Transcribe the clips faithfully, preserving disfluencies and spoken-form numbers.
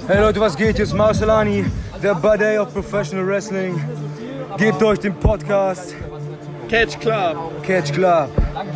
Hey Leute, was geht? Hier ist Marcelani, der Buddy of Professional Wrestling. Gebt euch den Podcast Catch Club. Catch Club.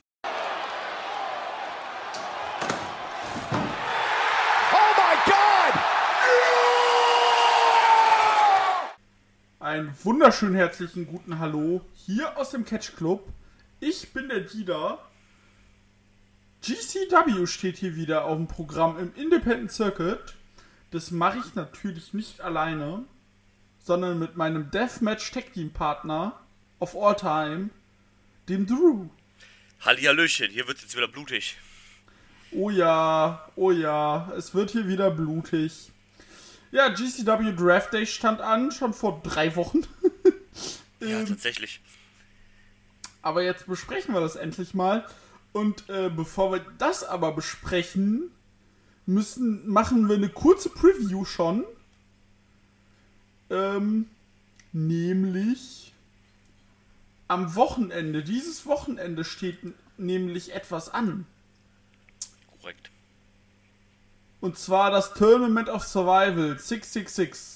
Einen wunderschönen herzlichen guten Hallo hier aus dem Catch Club. Ich bin der Dieter. G C W steht hier wieder auf dem Programm im Independent Circuit. Das mache ich natürlich nicht alleine, sondern mit meinem Deathmatch Tag Team Partner of all time, dem Drew. Hallihallöchen, hier wird jetzt wieder blutig. Oh ja, oh ja, es wird hier wieder blutig. Ja, G C W Draft Day stand an, schon vor drei Wochen. Ja, tatsächlich. Aber jetzt besprechen wir das endlich mal. Und äh, bevor wir das aber besprechen, müssen, machen wir eine kurze Preview schon. Ähm, nämlich am Wochenende, dieses Wochenende steht n- nämlich etwas an. Korrekt. Und zwar das Tournament of Survival sechs sechs sechs.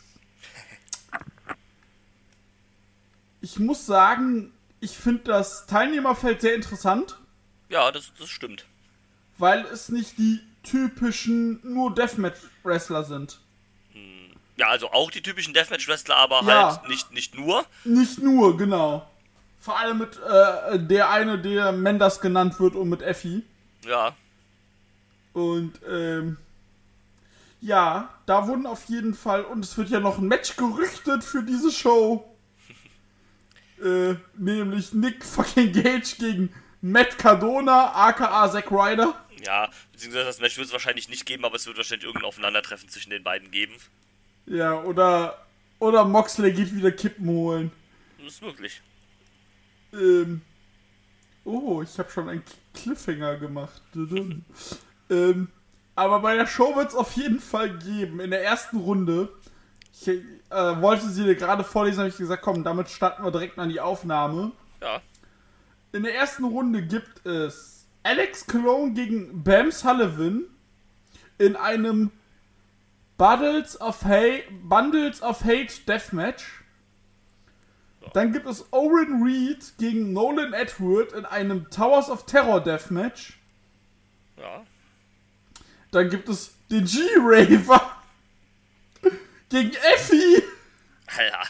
Ich muss sagen, ich finde das Teilnehmerfeld sehr interessant, Ja, das, das stimmt. weil es nicht die typischen nur Deathmatch-Wrestler sind. Ja, also auch die typischen Deathmatch-Wrestler, aber Ja. halt nicht, nicht nur. Nicht nur, genau. Vor allem mit äh, der eine, der Mendes genannt wird, und mit Effie. Ja, Und ähm, ja, da wurden auf jeden Fall, und es wird ja noch ein Match gerüchtet für diese Show. äh, nämlich Nick fucking Gage gegen Matt Cardona, aka Zack Ryder. ja, beziehungsweise das Match wird es wahrscheinlich nicht geben, aber es wird wahrscheinlich irgendein Aufeinandertreffen zwischen den beiden geben. Ja, oder, oder Moxley geht wieder Kippen holen. Das ist möglich. Ähm, oh, ich habe schon einen Cliffhanger gemacht. ähm, aber bei der Show wird es auf jeden Fall geben. In der ersten Runde, ich äh, wollte sie dir gerade vorlesen, habe ich gesagt, komm, damit starten wir direkt mal die Aufnahme. Ja, In der ersten Runde gibt es Alex Colon gegen Bam Sullivan in einem Bundles of Hate, Bundles of Hate Deathmatch. Dann gibt es Owen Reed gegen Nolan Edward in einem Towers of Terror Deathmatch. ja. Dann gibt es den G-Raver gegen Effie Alter.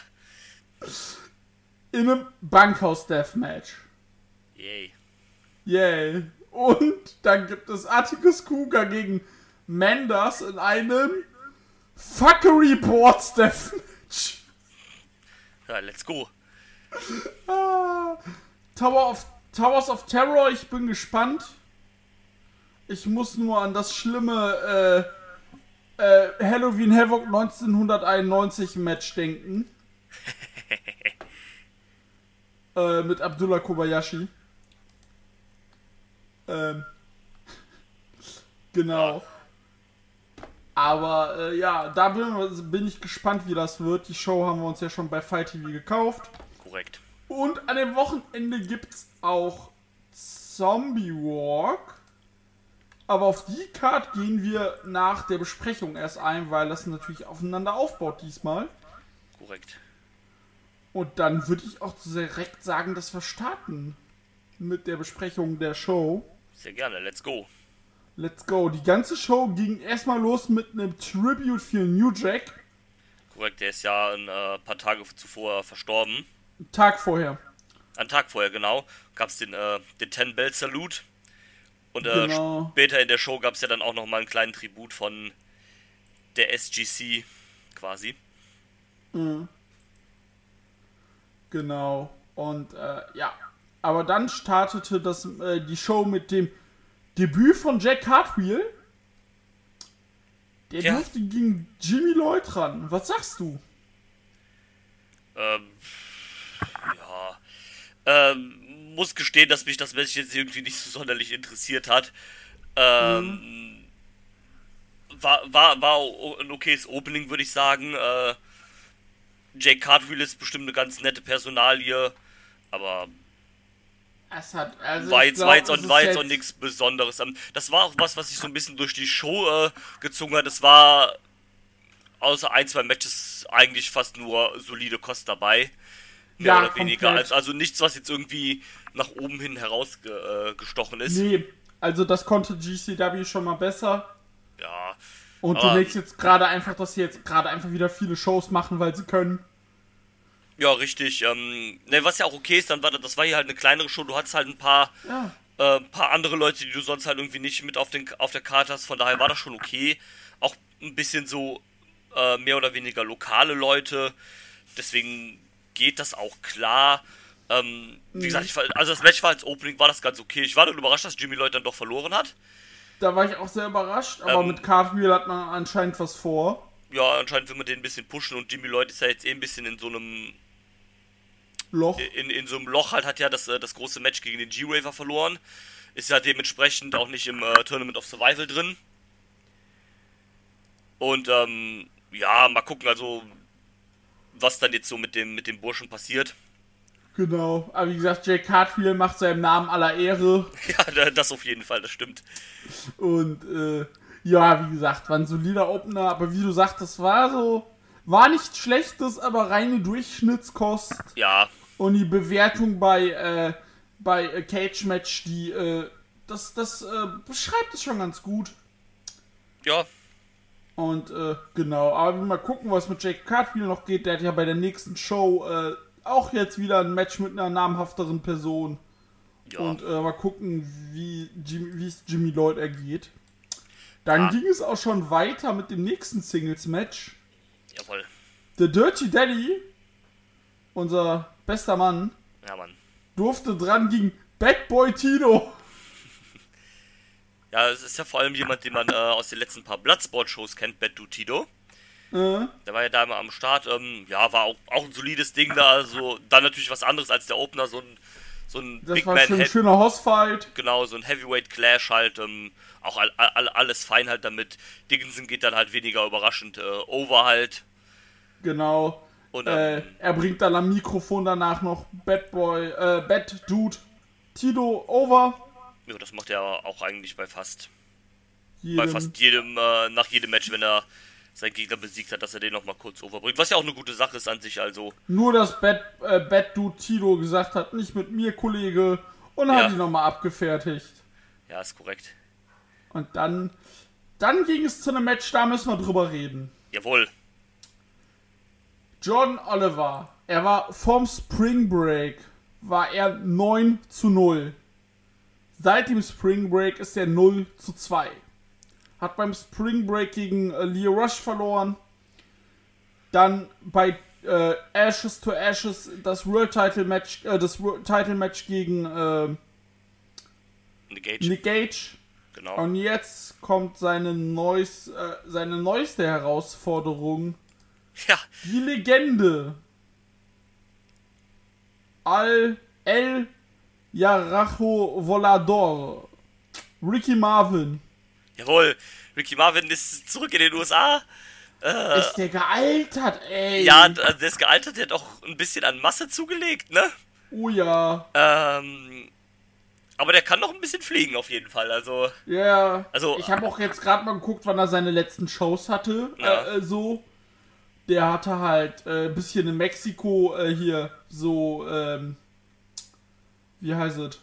in einem Bankhaus Deathmatch. Yay. Yay. Und dann gibt es Atticus Cougar gegen Mendes in einem Fuckery Boards Deathmatch. Ja, let's go. Ah, Tower of, Towers of Terror, ich bin gespannt. Ich muss nur an das schlimme äh, äh, Halloween Havoc neunzehnhunderteinundneunzig Match denken. äh, mit Abdullah Kobayashi. Ähm, genau. Aber äh, ja, da bin, bin ich gespannt, wie das wird. Die Show haben wir uns ja schon bei Fight T V gekauft. Korrekt. Und an dem Wochenende gibt's auch Zombie Walk. Aber auf die Card gehen wir nach der Besprechung erst ein, weil das natürlich aufeinander aufbaut diesmal. Korrekt. Und dann würde ich auch direkt sagen, dass wir starten mit der Besprechung der Show. Sehr gerne, let's go. Let's go. Die ganze Show ging erstmal los mit einem Tribute für New Jack. Korrekt, der ist ja ein äh, paar Tage zuvor verstorben. Einen Tag vorher. Einen Tag vorher, genau. Gab es den, äh, den Ten-Bell-Salute. Und äh, Genau. später in der Show gab es ja dann auch nochmal einen kleinen Tribut von der S G C quasi. Mhm. Genau. Und äh, ja. Aber dann startete das, äh, die Show mit dem Debüt von Jack Cartwheel. Der Ja. durfte gegen Jimmy Lloyd ran. Was sagst du? Ähm, ja. Ähm, muss gestehen, dass mich das Match jetzt irgendwie nicht so sonderlich interessiert hat. Ähm, war, war, war ein okayes Opening, würde ich sagen. Äh, Jake Cartwheel ist bestimmt eine ganz nette Personalie, aber Es hat, also war ich jetzt, glaub, war jetzt, es auch, ist war jetzt jetzt- auch nichts Besonderes. Das war auch was, was sich so ein bisschen durch die Show äh, gezogen hat. Es war außer ein, zwei Matches eigentlich fast nur solide Kost dabei. Mehr Ja, oder weniger. komplett. Also, also nichts, was jetzt irgendwie nach oben hin herausgestochen ist. Nee, also das konnte G C W schon mal besser. Ja. Und aber, du merkst jetzt gerade einfach, dass sie jetzt gerade einfach wieder viele Shows machen, weil sie können. Ja, richtig. Ähm, ne, was ja auch okay ist, dann war das, das war hier halt eine kleinere Show. Du hattest halt ein paar, Ja. äh, paar andere Leute, die du sonst halt irgendwie nicht mit auf, den, auf der Karte hast. Von daher war das schon okay. Auch ein bisschen so äh, mehr oder weniger lokale Leute. Deswegen geht das auch klar. Ähm, wie Mhm. gesagt, ich, war- also das Match war als Opening, war das ganz okay. Ich war dann überrascht, dass Jimmy Lloyd dann doch verloren hat. Da war ich auch sehr überrascht, aber Ähm, mit Cartwheel hat man anscheinend was vor. Ja, anscheinend will man den ein bisschen pushen und Jimmy Lloyd ist ja jetzt eh ein bisschen in so einem Loch. in, in so einem Loch halt, hat ja das, äh, das große Match gegen den G-Raver verloren. Ist ja dementsprechend auch nicht im äh, Tournament of Survival drin. Und ähm, ja, mal gucken, also was dann jetzt so mit dem, mit dem Burschen passiert. Genau. Aber wie gesagt, Jake Cartwheel macht seinem Namen aller Ehre. Ja, das auf jeden Fall, das stimmt. Und äh, ja, wie gesagt, war ein solider Opener. Aber wie du sagtest, war so, war nichts Schlechtes, aber reine Durchschnittskost. Ja, Und die Bewertung bei, äh, bei äh, Cage Match, die, äh, das, das äh, beschreibt es schon ganz gut. ja, Und äh, genau, aber mal gucken, was mit Jake Cartwheel noch geht. Der hat ja bei der nächsten Show äh, auch jetzt wieder ein Match mit einer namhafteren Person. ja. Und äh, mal gucken, wie Jimmy, wie es Jimmy Lloyd ergeht. Dann Ah. ging es auch schon weiter mit dem nächsten Singles-Match. Jawohl. The Dirty Daddy, unser bester Mann, Ja, Mann. durfte dran gegen Bad Boy Tito. Ja, es ist ja vor allem jemand, den man äh, aus den letzten paar Bloodsport-Shows kennt, Bad Dude Tito. Äh, Der war ja da immer am Start. Ähm, ja, war auch, auch ein solides Ding da. Also dann natürlich was anderes als der Opener. So ein, so ein das Big war Man schon ein Head. schöner Hossfight. Genau, so ein Heavyweight Clash halt. Ähm, auch all, all, alles fein halt damit. Dickinson geht dann halt weniger überraschend äh, over halt. Genau. Und Äh, ähm, er bringt dann am Mikrofon danach noch Bad Boy, äh, Bad Dude Tito over. ja, das macht er auch eigentlich bei fast, bei Jedem. fast jedem, äh, nach jedem Match, wenn er seinen Gegner besiegt hat, dass er den nochmal kurz overbringt. Was ja auch eine gute Sache ist an sich, also. Nur, dass Bad, äh, Bad Dude Tito gesagt hat, nicht mit mir, Kollege, und Ja. hat ihn nochmal abgefertigt. Ja, ist korrekt. Und dann, dann ging es zu einem Match, da müssen wir drüber reden. Jawohl. Jordan Oliver, er war vom Spring Break, war er neun zu null. Seit dem Spring Break ist er null zu zwei. Hat beim Spring Break gegen äh, Leo Rush verloren. Dann bei äh, Ashes to Ashes das World Title Match, äh, das World Title Match gegen äh, Nick Gage. Nick Gage. Genau. Und jetzt kommt seine, neus, äh, seine neueste Herausforderung. Ja, Die Legende. Al El Yarajo Volador. Ricky Marvin. jawohl. Ricky Marvin ist zurück in den U S A. Äh, Ist der gealtert, ey. ja, der ist gealtert, der hat auch ein bisschen an Masse zugelegt, ne? Oh ja. Ähm, aber der kann noch ein bisschen fliegen auf jeden Fall, also. Ja. Also- ich habe auch jetzt gerade mal geguckt, wann er seine letzten Shows hatte. Ja. Äh, äh, so. Der hatte halt äh, ein bisschen in Mexiko äh, hier so, ähm, wie heißt es?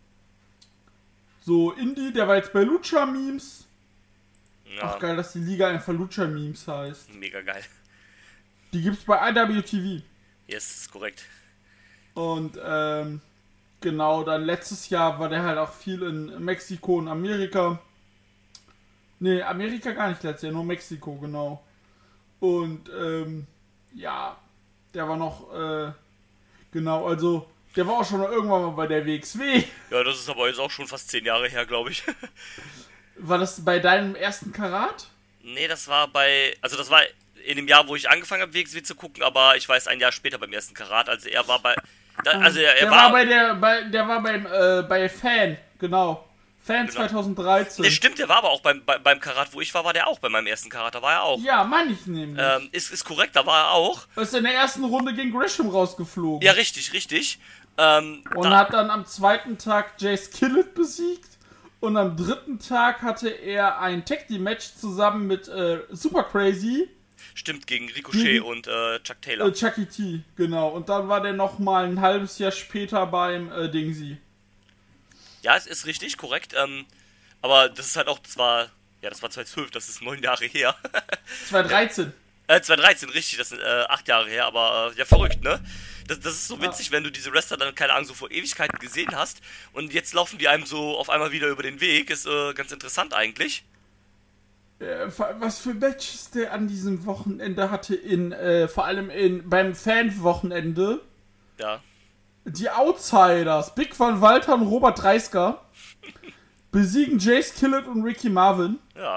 So Indie, der war jetzt bei Lucha Memes. Ja, Ach geil, dass die Liga einfach Lucha Memes heißt. mega geil. Die gibt's bei I W T V. Yes, ist korrekt. Und ähm, genau, dann letztes Jahr war der halt auch viel in Mexiko und Amerika. Nee, Amerika gar nicht letztes Jahr, nur Mexiko, genau. Und ähm, ja, der war noch, äh, genau, also der war auch schon irgendwann mal bei der W X W. Ja, das ist aber jetzt auch schon fast zehn Jahre her, glaube ich. War das bei deinem ersten Karat? Nee, das war bei, also das war in dem Jahr, wo ich angefangen habe, W X W zu gucken, aber ich weiß, ein Jahr später beim ersten Karat, also er war bei, da, also er, er der war, war bei der, bei, der war beim, äh, bei Fan, genau. Fan Genau. zwanzig dreizehn. ne, stimmt, der war aber auch beim, bei, beim Karat, wo ich war, war der auch bei meinem ersten Karat, da war er auch. Ja, meine ich nämlich. Ähm, ist, ist korrekt, da war er auch. Ist in der ersten Runde gegen Gresham rausgeflogen. Ja, richtig, richtig. Ähm, Und da, hat dann am zweiten Tag Jace Killett besiegt. Und am dritten Tag hatte er ein Tag Team Match zusammen mit äh, Super Crazy stimmt, gegen Ricochet Mhm. und äh, Chuck Taylor. Äh, Chucky T, genau. Und dann war der nochmal ein halbes Jahr später beim äh, Dingsy. Ja, es ist richtig, korrekt. Ähm, aber das ist halt auch, das war, ja, das war zweitausendzwölf, das ist neun Jahre her. zwanzig dreizehn. äh, zweitausenddreizehn, richtig, das sind äh, acht Jahre her, aber äh, ja, verrückt, ne? Das, das ist so witzig, wenn du diese Wrestler dann, keine Ahnung, so vor Ewigkeiten gesehen hast und jetzt laufen die einem so auf einmal wieder über den Weg. Ist äh, ganz interessant eigentlich. Äh, was für Matches der an diesem Wochenende hatte, in, äh, vor allem in, beim Fan-Wochenende. Ja. Die Outsiders, Big Van Walter und Robert Dreisker, besiegen Jace Killett und Ricky Marvin. Ja.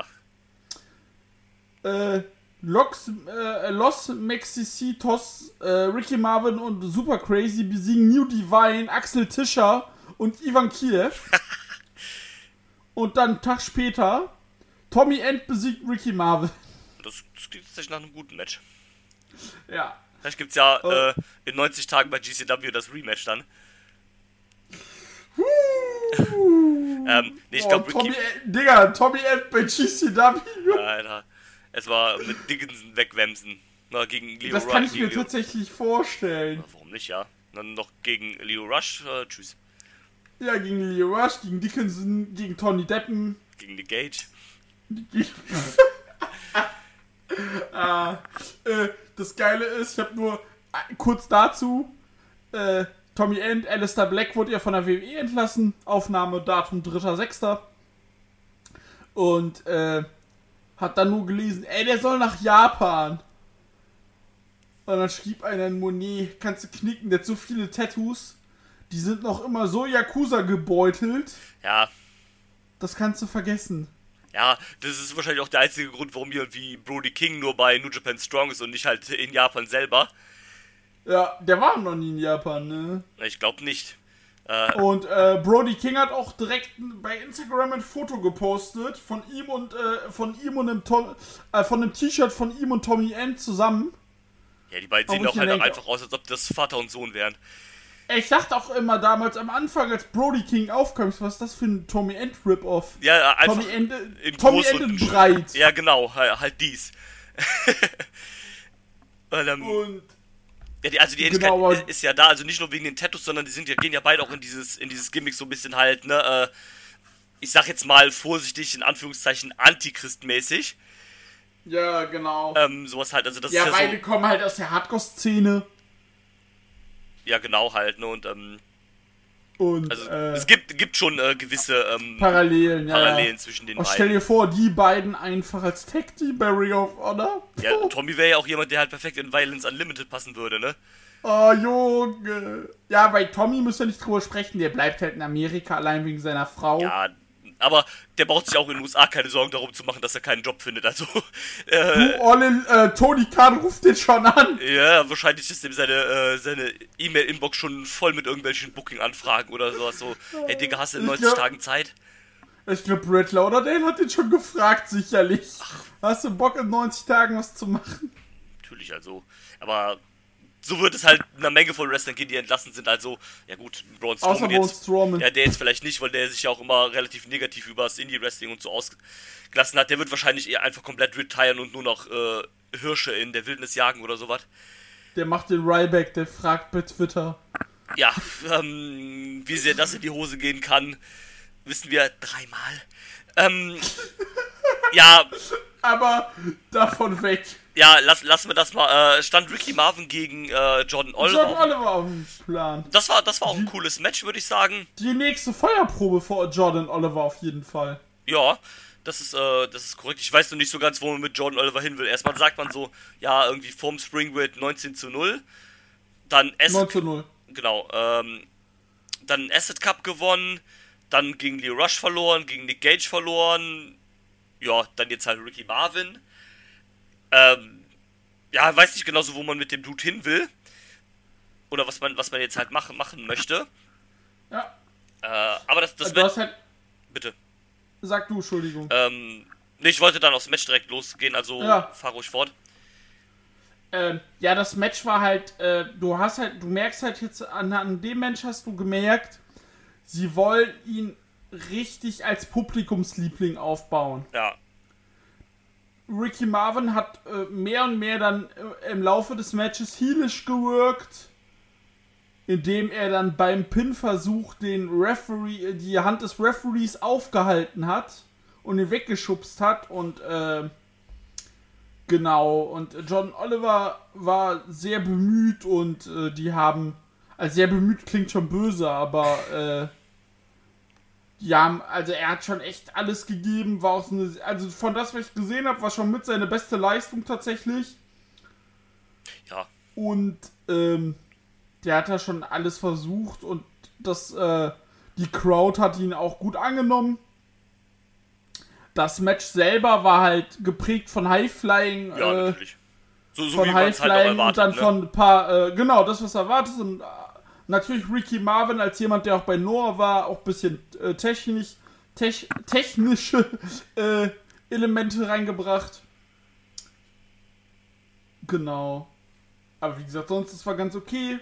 Äh, Lox, äh, Los Mexicitos, äh, Ricky Marvin und Super Crazy besiegen New Divine, Axel Tischer und Ivan Kiev. Und dann einen Tag später, Tommy End besiegt Ricky Marvin. Das, das klingt tatsächlich nach einem guten Match. Ja. Vielleicht gibt's ja Oh. äh, in neunzig Tagen bei G C W das Rematch dann. ähm, nee, ich Oh, glaube, Tommy, Ricky... End- Digga, Tommy End bei G C W. Alter. Es war mit Dickinson wegwemsen. Na, gegen Leo Das Rush. kann ich mir Leo- tatsächlich vorstellen. Warum nicht, ja? Dann noch gegen Leo Rush. Äh, tschüss. Ja, gegen Leo Rush, gegen Dickinson, gegen Tony Deppen. Gegen Nick Gage. ah, äh, das Geile ist, ich habe nur äh, kurz dazu, äh, Tommy End, Alistair Black wurde ja von der W W E entlassen, Aufnahmedatum dritter sechster Und äh, hat dann nur gelesen, ey, der soll nach Japan. Und dann schrieb einer in Monet, kannst du knicken, der hat so viele Tattoos, die sind noch immer so Yakuza gebeutelt, Ja. das kannst du vergessen. Ja, das ist wahrscheinlich auch der einzige Grund, warum jemand wie Brody King nur bei New Japan Strong ist und nicht halt in Japan selber. Ja, der war noch nie in Japan, ne? Ich glaube nicht. Äh, Und äh, Brody King hat auch direkt bei Instagram ein Foto gepostet von ihm und äh, von ihm und dem Tom, äh, von dem T-Shirt von ihm und Tommy End zusammen. ja, die beiden Aber sehen ich auch halt auch denke- einfach aus, als ob das Vater und Sohn wären. Ich dachte auch immer damals am Anfang, als Brody King aufkam, was ist das für ein Tommy End Rip-Off? Ja, einfach Tommy End, in Tommy groß End und- in breit. Ja, genau, halt, halt dies. Und, ähm, Und ja, die, also die Ähnlichkeit Genau, aber- ist, ist ja da, also nicht nur wegen den Tattoos, sondern die sind ja, gehen ja beide auch in dieses, in dieses Gimmick so ein bisschen halt, ne, äh, ich sag jetzt mal vorsichtig, in Anführungszeichen, Antichrist-mäßig. ja, genau. Ähm, sowas halt, also das ja, ist ja beide so, kommen halt aus der Hardcore-Szene. ja genau halt, ne, und ähm, Und also äh, es gibt, gibt schon äh, gewisse ähm, Parallelen, ja. Parallelen ja. zwischen den Und stell beiden. dir vor, die beiden einfach als Tag-Team bei Ring of Honor. Ja, Tommy wäre ja auch jemand, der halt perfekt in Violence Unlimited passen würde, ne? Oh, Junge. Ja, bei Tommy müssen wir nicht drüber sprechen. Der bleibt halt in Amerika allein wegen seiner Frau. Ja, aber der braucht sich auch in den U S A keine Sorgen darum zu machen, dass er keinen Job findet, also äh, Du, Olin, äh, Tony Khan ruft den schon an. ja, wahrscheinlich ist dem seine äh, seine E-Mail-Inbox schon voll mit irgendwelchen Booking-Anfragen oder sowas, so, hey Digga, hast du in Ich neunzig glaub- Tagen Zeit? Ich glaube, Brett Lauderdale hat den schon gefragt, sicherlich. Hast du Bock, in neunzig Tagen was zu machen? Natürlich, also, aber so wird es halt einer Menge von Wrestlern gehen, die entlassen sind, also, ja gut, Braun Außer Strowman Braun jetzt, Strowman. ja, der jetzt vielleicht nicht, weil der sich ja auch immer relativ negativ über das Indie-Wrestling und so ausgelassen hat, der wird wahrscheinlich eher einfach komplett retiren und nur noch äh, Hirsche in der Wildnis jagen oder sowas. Der macht den Ryback, der fragt bei Twitter. Ja, ähm, wie sehr das in die Hose gehen kann, wissen wir dreimal. Ähm, ja, Aber davon weg. ja, lass, lassen wir das mal. Äh, stand Ricky Marvin gegen äh, Jordan Oliver. John Oliver auf dem Plan. Das war, das war auch ein cooles Match, würde ich sagen. Die nächste Feuerprobe vor Jordan Oliver auf jeden Fall. Ja, das ist, äh, das ist korrekt. Ich weiß noch nicht so ganz, wo man mit Jordan Oliver hin will. Erstmal sagt man so, ja, irgendwie vorm Springwood neunzehn zu null. Dann Acid, neun zu null. genau, ähm, dann Acid Cup gewonnen. Dann gegen Leo Rush verloren, gegen Nick Gage verloren. Ja, dann jetzt halt Ricky Marvin. Ähm, ja, weiß nicht genau so, wo man mit dem Dude hin will. Oder was man, was man jetzt halt machen, machen möchte. Ja. Äh, aber das, das Du wird, hast halt. bitte. Sag du, Entschuldigung. Ähm, nee, ich wollte dann aufs Match direkt losgehen, also Ja. fahr ruhig fort. Ähm, ja, das Match war halt, äh, du hast halt, du merkst halt jetzt, an, an dem Mensch hast du gemerkt, sie wollen ihn richtig als Publikumsliebling aufbauen. Ja, Ricky Marvin hat äh, mehr und mehr dann äh, im Laufe des Matches heelish gewirkt, indem er dann beim Pin-Versuch den Referee, die Hand des Referees aufgehalten hat und ihn weggeschubst hat und äh, genau, und John Oliver war sehr bemüht und äh, die haben, also sehr bemüht klingt schon böse, aber äh, die haben, also er hat schon echt alles gegeben, war auch so eine, also von das, was ich gesehen habe, war schon mit seine beste Leistung tatsächlich. Ja. Und ähm, der hat da schon alles versucht und das, äh, die Crowd hat ihn auch gut angenommen. Das Match selber war halt geprägt von High-Flying. Ja, äh, natürlich. So, so von wie man es halt auch High-Flying erwartet, und dann ne? von ein paar, äh, genau, das, was erwartet ist. Und äh, natürlich Ricky Marvin als jemand, der auch bei Noah war, auch ein bisschen äh, technisch, tech, technische äh, Elemente reingebracht. Genau. Aber wie gesagt, sonst, es war ganz okay.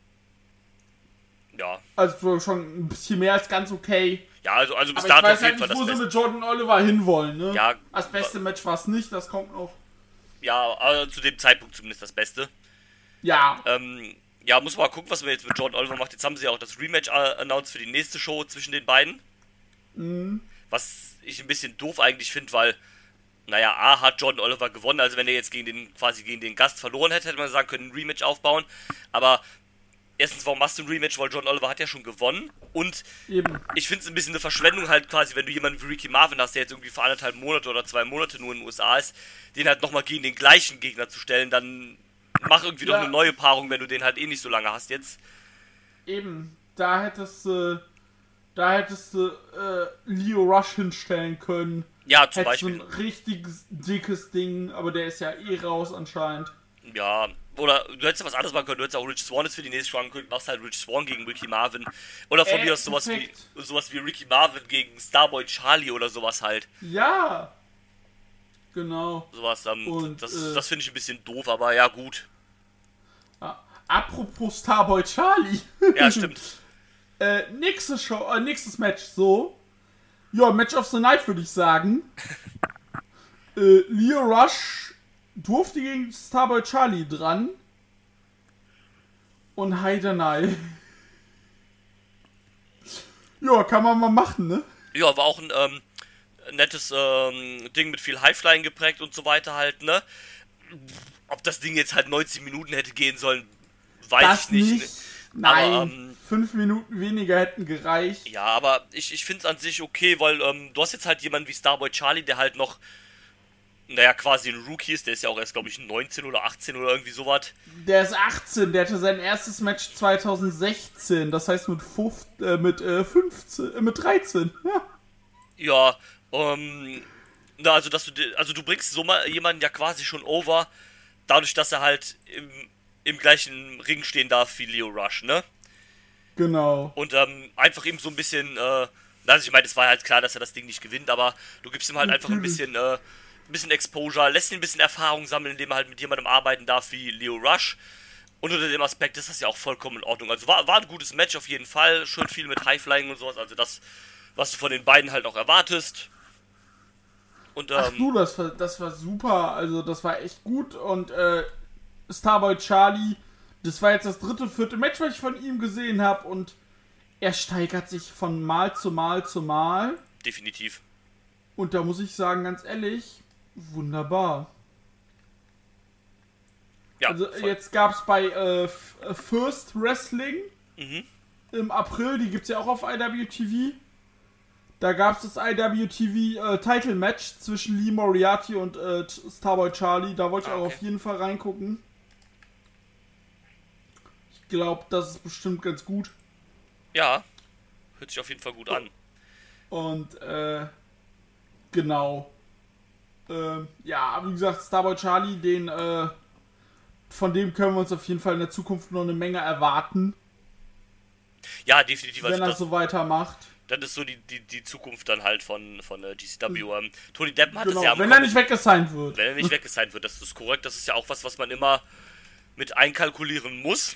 Ja. Also schon ein bisschen mehr als ganz okay. Ja, also, also bis Aber ich dato weiß auf halt jeden Fall nicht, wo das sie Beste. mit Jordan Oliver hinwollen, ne? Ja. Das beste Match war es nicht, das kommt noch. Ja, also zu dem Zeitpunkt zumindest das Beste. Ja. Ähm, ja, muss mal gucken, was man jetzt mit Jordan Oliver macht. Jetzt haben sie ja auch das Rematch äh, announced für die nächste Show zwischen den beiden. Mhm. Was ich ein bisschen doof eigentlich finde, weil, naja, A hat Jordan Oliver gewonnen, also wenn er jetzt gegen den, quasi gegen den Gast verloren hätte, hätte man sagen können, ein Rematch aufbauen. Aber erstens, warum machst du ein Rematch, weil Jordan Oliver hat ja schon gewonnen. Und Eben. ich finde es ein bisschen eine Verschwendung halt quasi, wenn du jemanden wie Ricky Marvin hast, der jetzt irgendwie für anderthalb Monate oder zwei Monate nur in den U S A ist, den halt nochmal gegen den gleichen Gegner zu stellen, dann mach irgendwie Ja. noch eine neue Paarung, wenn du den halt eh nicht so lange hast jetzt. Eben. Da hättest du. Äh, da hättest du äh, Leo Rush hinstellen können. Ja, zum Hättest Beispiel. so ein richtiges, dickes Ding, aber der ist ja eh raus anscheinend. Ja, oder du hättest ja was anderes machen können, du hättest auch Rich Swann jetzt für die nächste Show angekündigt, machst halt Rich Swann gegen Ricky Marvin. Oder von Äh, mir aus sowas wie, perfekt. sowas wie Ricky Marvin gegen Starboy Charlie oder sowas halt. Ja. Genau. Sowas, ähm, Und, das, äh, das finde ich ein bisschen doof, aber ja gut. Ja. Apropos Starboy Charlie. Ja, stimmt. Äh, nächste Show, äh, nächstes Match, so. Ja, Match of the Night, würde ich sagen. äh, Leo Rush durfte gegen Starboy Charlie dran. Und Heidenai. Ja, kann man mal machen, ne? Ja, war auch ein ähm, nettes ähm, Ding mit viel Highflying geprägt und so weiter halt, ne? Ob das Ding jetzt halt neunzehn Minuten hätte gehen sollen, weiß Das ich nicht. nicht. Nein, Aber, ähm, fünf Minuten weniger hätten gereicht. Ja, aber ich, ich finde es an sich okay, weil ähm, du hast jetzt halt jemanden wie Starboy Charlie, der halt noch, naja, quasi ein Rookie ist, der ist ja auch erst, glaube ich, neunzehn oder achtzehn oder irgendwie sowas. Der ist achtzehn, der hatte sein erstes Match zwanzig sechzehn, das heißt mit, fünf, äh, mit, äh, fünfzehn, äh, mit dreizehn. Ja. Ja, ähm, na, also, dass du, di- also du bringst so mal jemanden ja quasi schon over, dadurch, dass er halt im, im gleichen Ring stehen darf wie Leo Rush, ne? Genau. Und ähm, einfach ihm so ein bisschen, äh, also ich meine, es war halt klar, dass er das Ding nicht gewinnt, aber du gibst ihm halt einfach ein bisschen, äh, ein bisschen Exposure, lässt ihn ein bisschen Erfahrung sammeln, indem er halt mit jemandem arbeiten darf wie Leo Rush. Und unter dem Aspekt ist das ja auch vollkommen in Ordnung. Also war, war ein gutes Match auf jeden Fall, schön viel mit Highflying und sowas, also das, was du von den beiden halt auch erwartest. Und, ähm, Ach du, das war, das war super, also das war echt gut und äh, Starboy Charlie, das war jetzt das dritte, vierte Match, was ich von ihm gesehen habe und er steigert sich von Mal zu Mal zu Mal definitiv. und da muss ich sagen, ganz ehrlich, wunderbar. Ja, Also voll. jetzt gab es bei äh, F- äh, First Wrestling Mhm. im April, die gibt es ja auch auf I W T V. Da gab es das I W T V äh, Title Match zwischen Lee Moriarty und äh, Starboy Charlie. Da wollte ich Ah, auch okay. auf jeden Fall reingucken. Ich glaube, das ist bestimmt ganz gut. Ja, hört sich auf jeden Fall gut an. Und äh, genau. Äh, ja, wie gesagt, Starboy Charlie, den äh, von dem können wir uns auf jeden Fall in der Zukunft noch eine Menge erwarten, Ja, definitiv. Also wenn er das, so weitermacht. das ist so die, die, die Zukunft dann halt von, von äh, G C W. Ähm, Tony Deppen hat Genau, es ja am wenn er Comic- nicht weggesigned wird. wenn er nicht weggesigned wird, das ist korrekt. Das ist ja auch was, was man immer mit einkalkulieren muss.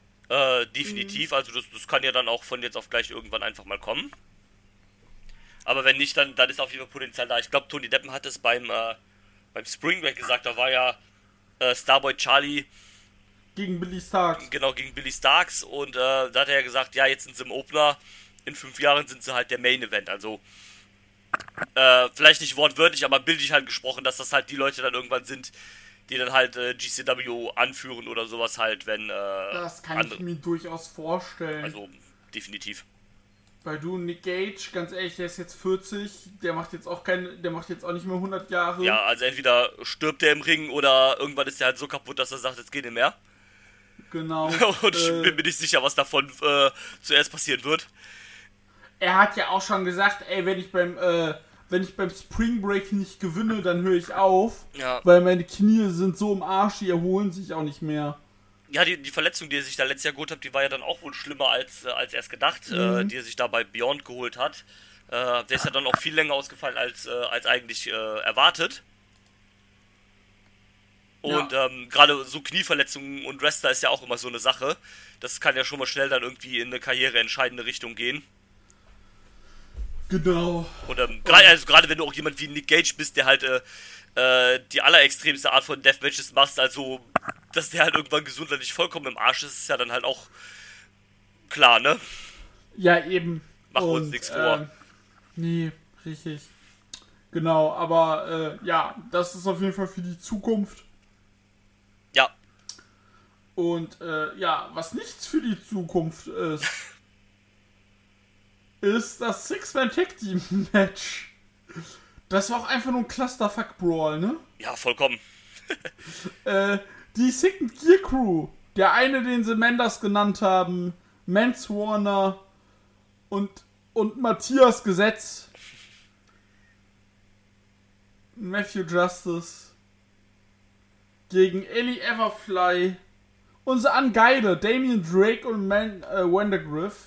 Äh, definitiv. Also das, das kann ja dann auch von jetzt auf gleich irgendwann einfach mal kommen. Aber wenn nicht, dann, dann ist auf jeden Fall Potenzial da. Ich glaube, Tony Deppen hat es beim, äh, beim Spring Break gesagt, da war ja äh, Starboy Charlie gegen Billy Starks. Genau, gegen Billy Starks. Und äh, da hat er ja gesagt, ja, jetzt sind sie im Opener. In fünf Jahren sind sie halt der Main Event. Also, äh, vielleicht nicht wortwörtlich, aber bildlich halt gesprochen, dass das halt die Leute dann irgendwann sind, die dann halt äh, G C W anführen oder sowas halt, wenn... Äh, das kann andere, ich mir durchaus vorstellen. Also, definitiv. Weil du, Nick Gage, ganz ehrlich, der ist jetzt vierzig, der macht jetzt auch keine, der macht jetzt auch nicht mehr hundert Jahre. Ja, also entweder stirbt er im Ring oder irgendwann ist er halt so kaputt, dass er sagt, jetzt geht nicht mehr. Genau. Und ich äh, bin mir nicht sicher, was davon äh, zuerst passieren wird. Er hat ja auch schon gesagt, ey, wenn ich beim, äh, wenn ich beim Spring Break nicht gewinne, dann höre ich auf. Ja. Weil meine Knie sind so im Arsch, die erholen sich auch nicht mehr. Ja, die, die Verletzung, die er sich da letztes Jahr geholt hat, die war ja dann auch wohl schlimmer als, äh, als erst gedacht, mhm. äh, die er sich da bei Beyond geholt hat. Äh, der ist ja dann auch viel länger ausgefallen als, äh, als eigentlich äh, erwartet. Und ja. ähm, gerade so Knieverletzungen und Wrestler ist ja auch immer so eine Sache. Das kann ja schon mal schnell dann irgendwie in eine karriereentscheidende Richtung gehen. Genau. Und ähm, gerade also gerade wenn du auch jemand wie Nick Gage bist, der halt äh, äh, die allerextremste Art von Deathmatches machst, also dass der halt irgendwann gesundheitlich vollkommen im Arsch ist, ist ja dann halt auch klar, ne? Ja, eben. Machen wir uns nichts vor. Äh, nee, richtig. Genau, aber äh, ja, das ist auf jeden Fall für die Zukunft. Ja. Und äh, ja, was nichts für die Zukunft ist, ist das Six-Man-Tag-Team-Match. Das war auch einfach nur ein Clusterfuck-Brawl, ne? Ja, vollkommen. äh, die Second Gear Crew, der eine, den sie Mendes genannt haben, Mance Warner und, und Matthias Gesetz, Matthew Justice gegen Ellie Everfly, unsere Angeide, Damian Drake und Man, äh, Vandergriff.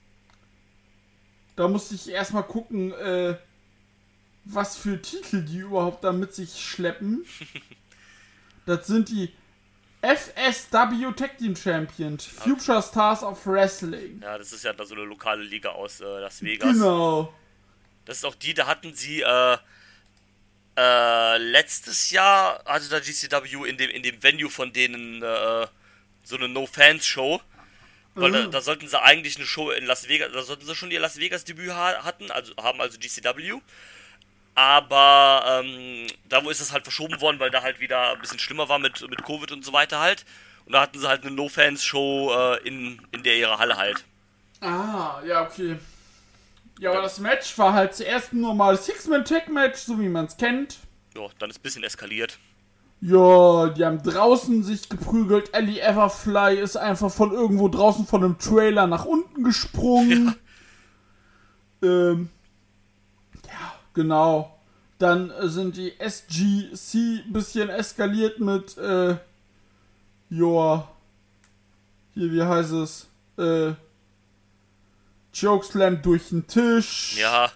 Da musste ich erstmal gucken, äh, was für Titel die überhaupt da mit sich schleppen. Das sind die F S W Tag Team Champions, Future Stars of Wrestling. Ja, das ist ja da so eine lokale Liga aus äh, Las Vegas. Genau. Das ist auch die, da hatten sie äh, äh, letztes Jahr, hatte da G C W in dem, in dem Venue von denen äh, so eine No-Fans-Show. Weil da, da sollten sie eigentlich eine Show in Las Vegas, da sollten sie schon ihr Las Vegas Debüt ha- hatten, also haben also G C W. Aber ähm, da wo ist das halt verschoben worden, weil da halt wieder ein bisschen schlimmer war mit, mit Covid und so weiter halt. Und da hatten sie halt eine No-Fans-Show äh, in, in der ihrer Halle halt. Ah, ja, okay. Ja, aber das Match war halt zuerst ein normales Six-Man-Tag-Match, so wie man es kennt. Ja, dann ist ein bisschen eskaliert. Ja, die haben draußen sich geprügelt. Ellie Everfly ist einfach von irgendwo draußen von einem Trailer nach unten gesprungen. Ja. Ähm, ja, genau. Dann äh, sind die S G C ein bisschen eskaliert mit, äh, joa, hier, wie heißt es? Äh, Chokeslam durch den Tisch. Ja.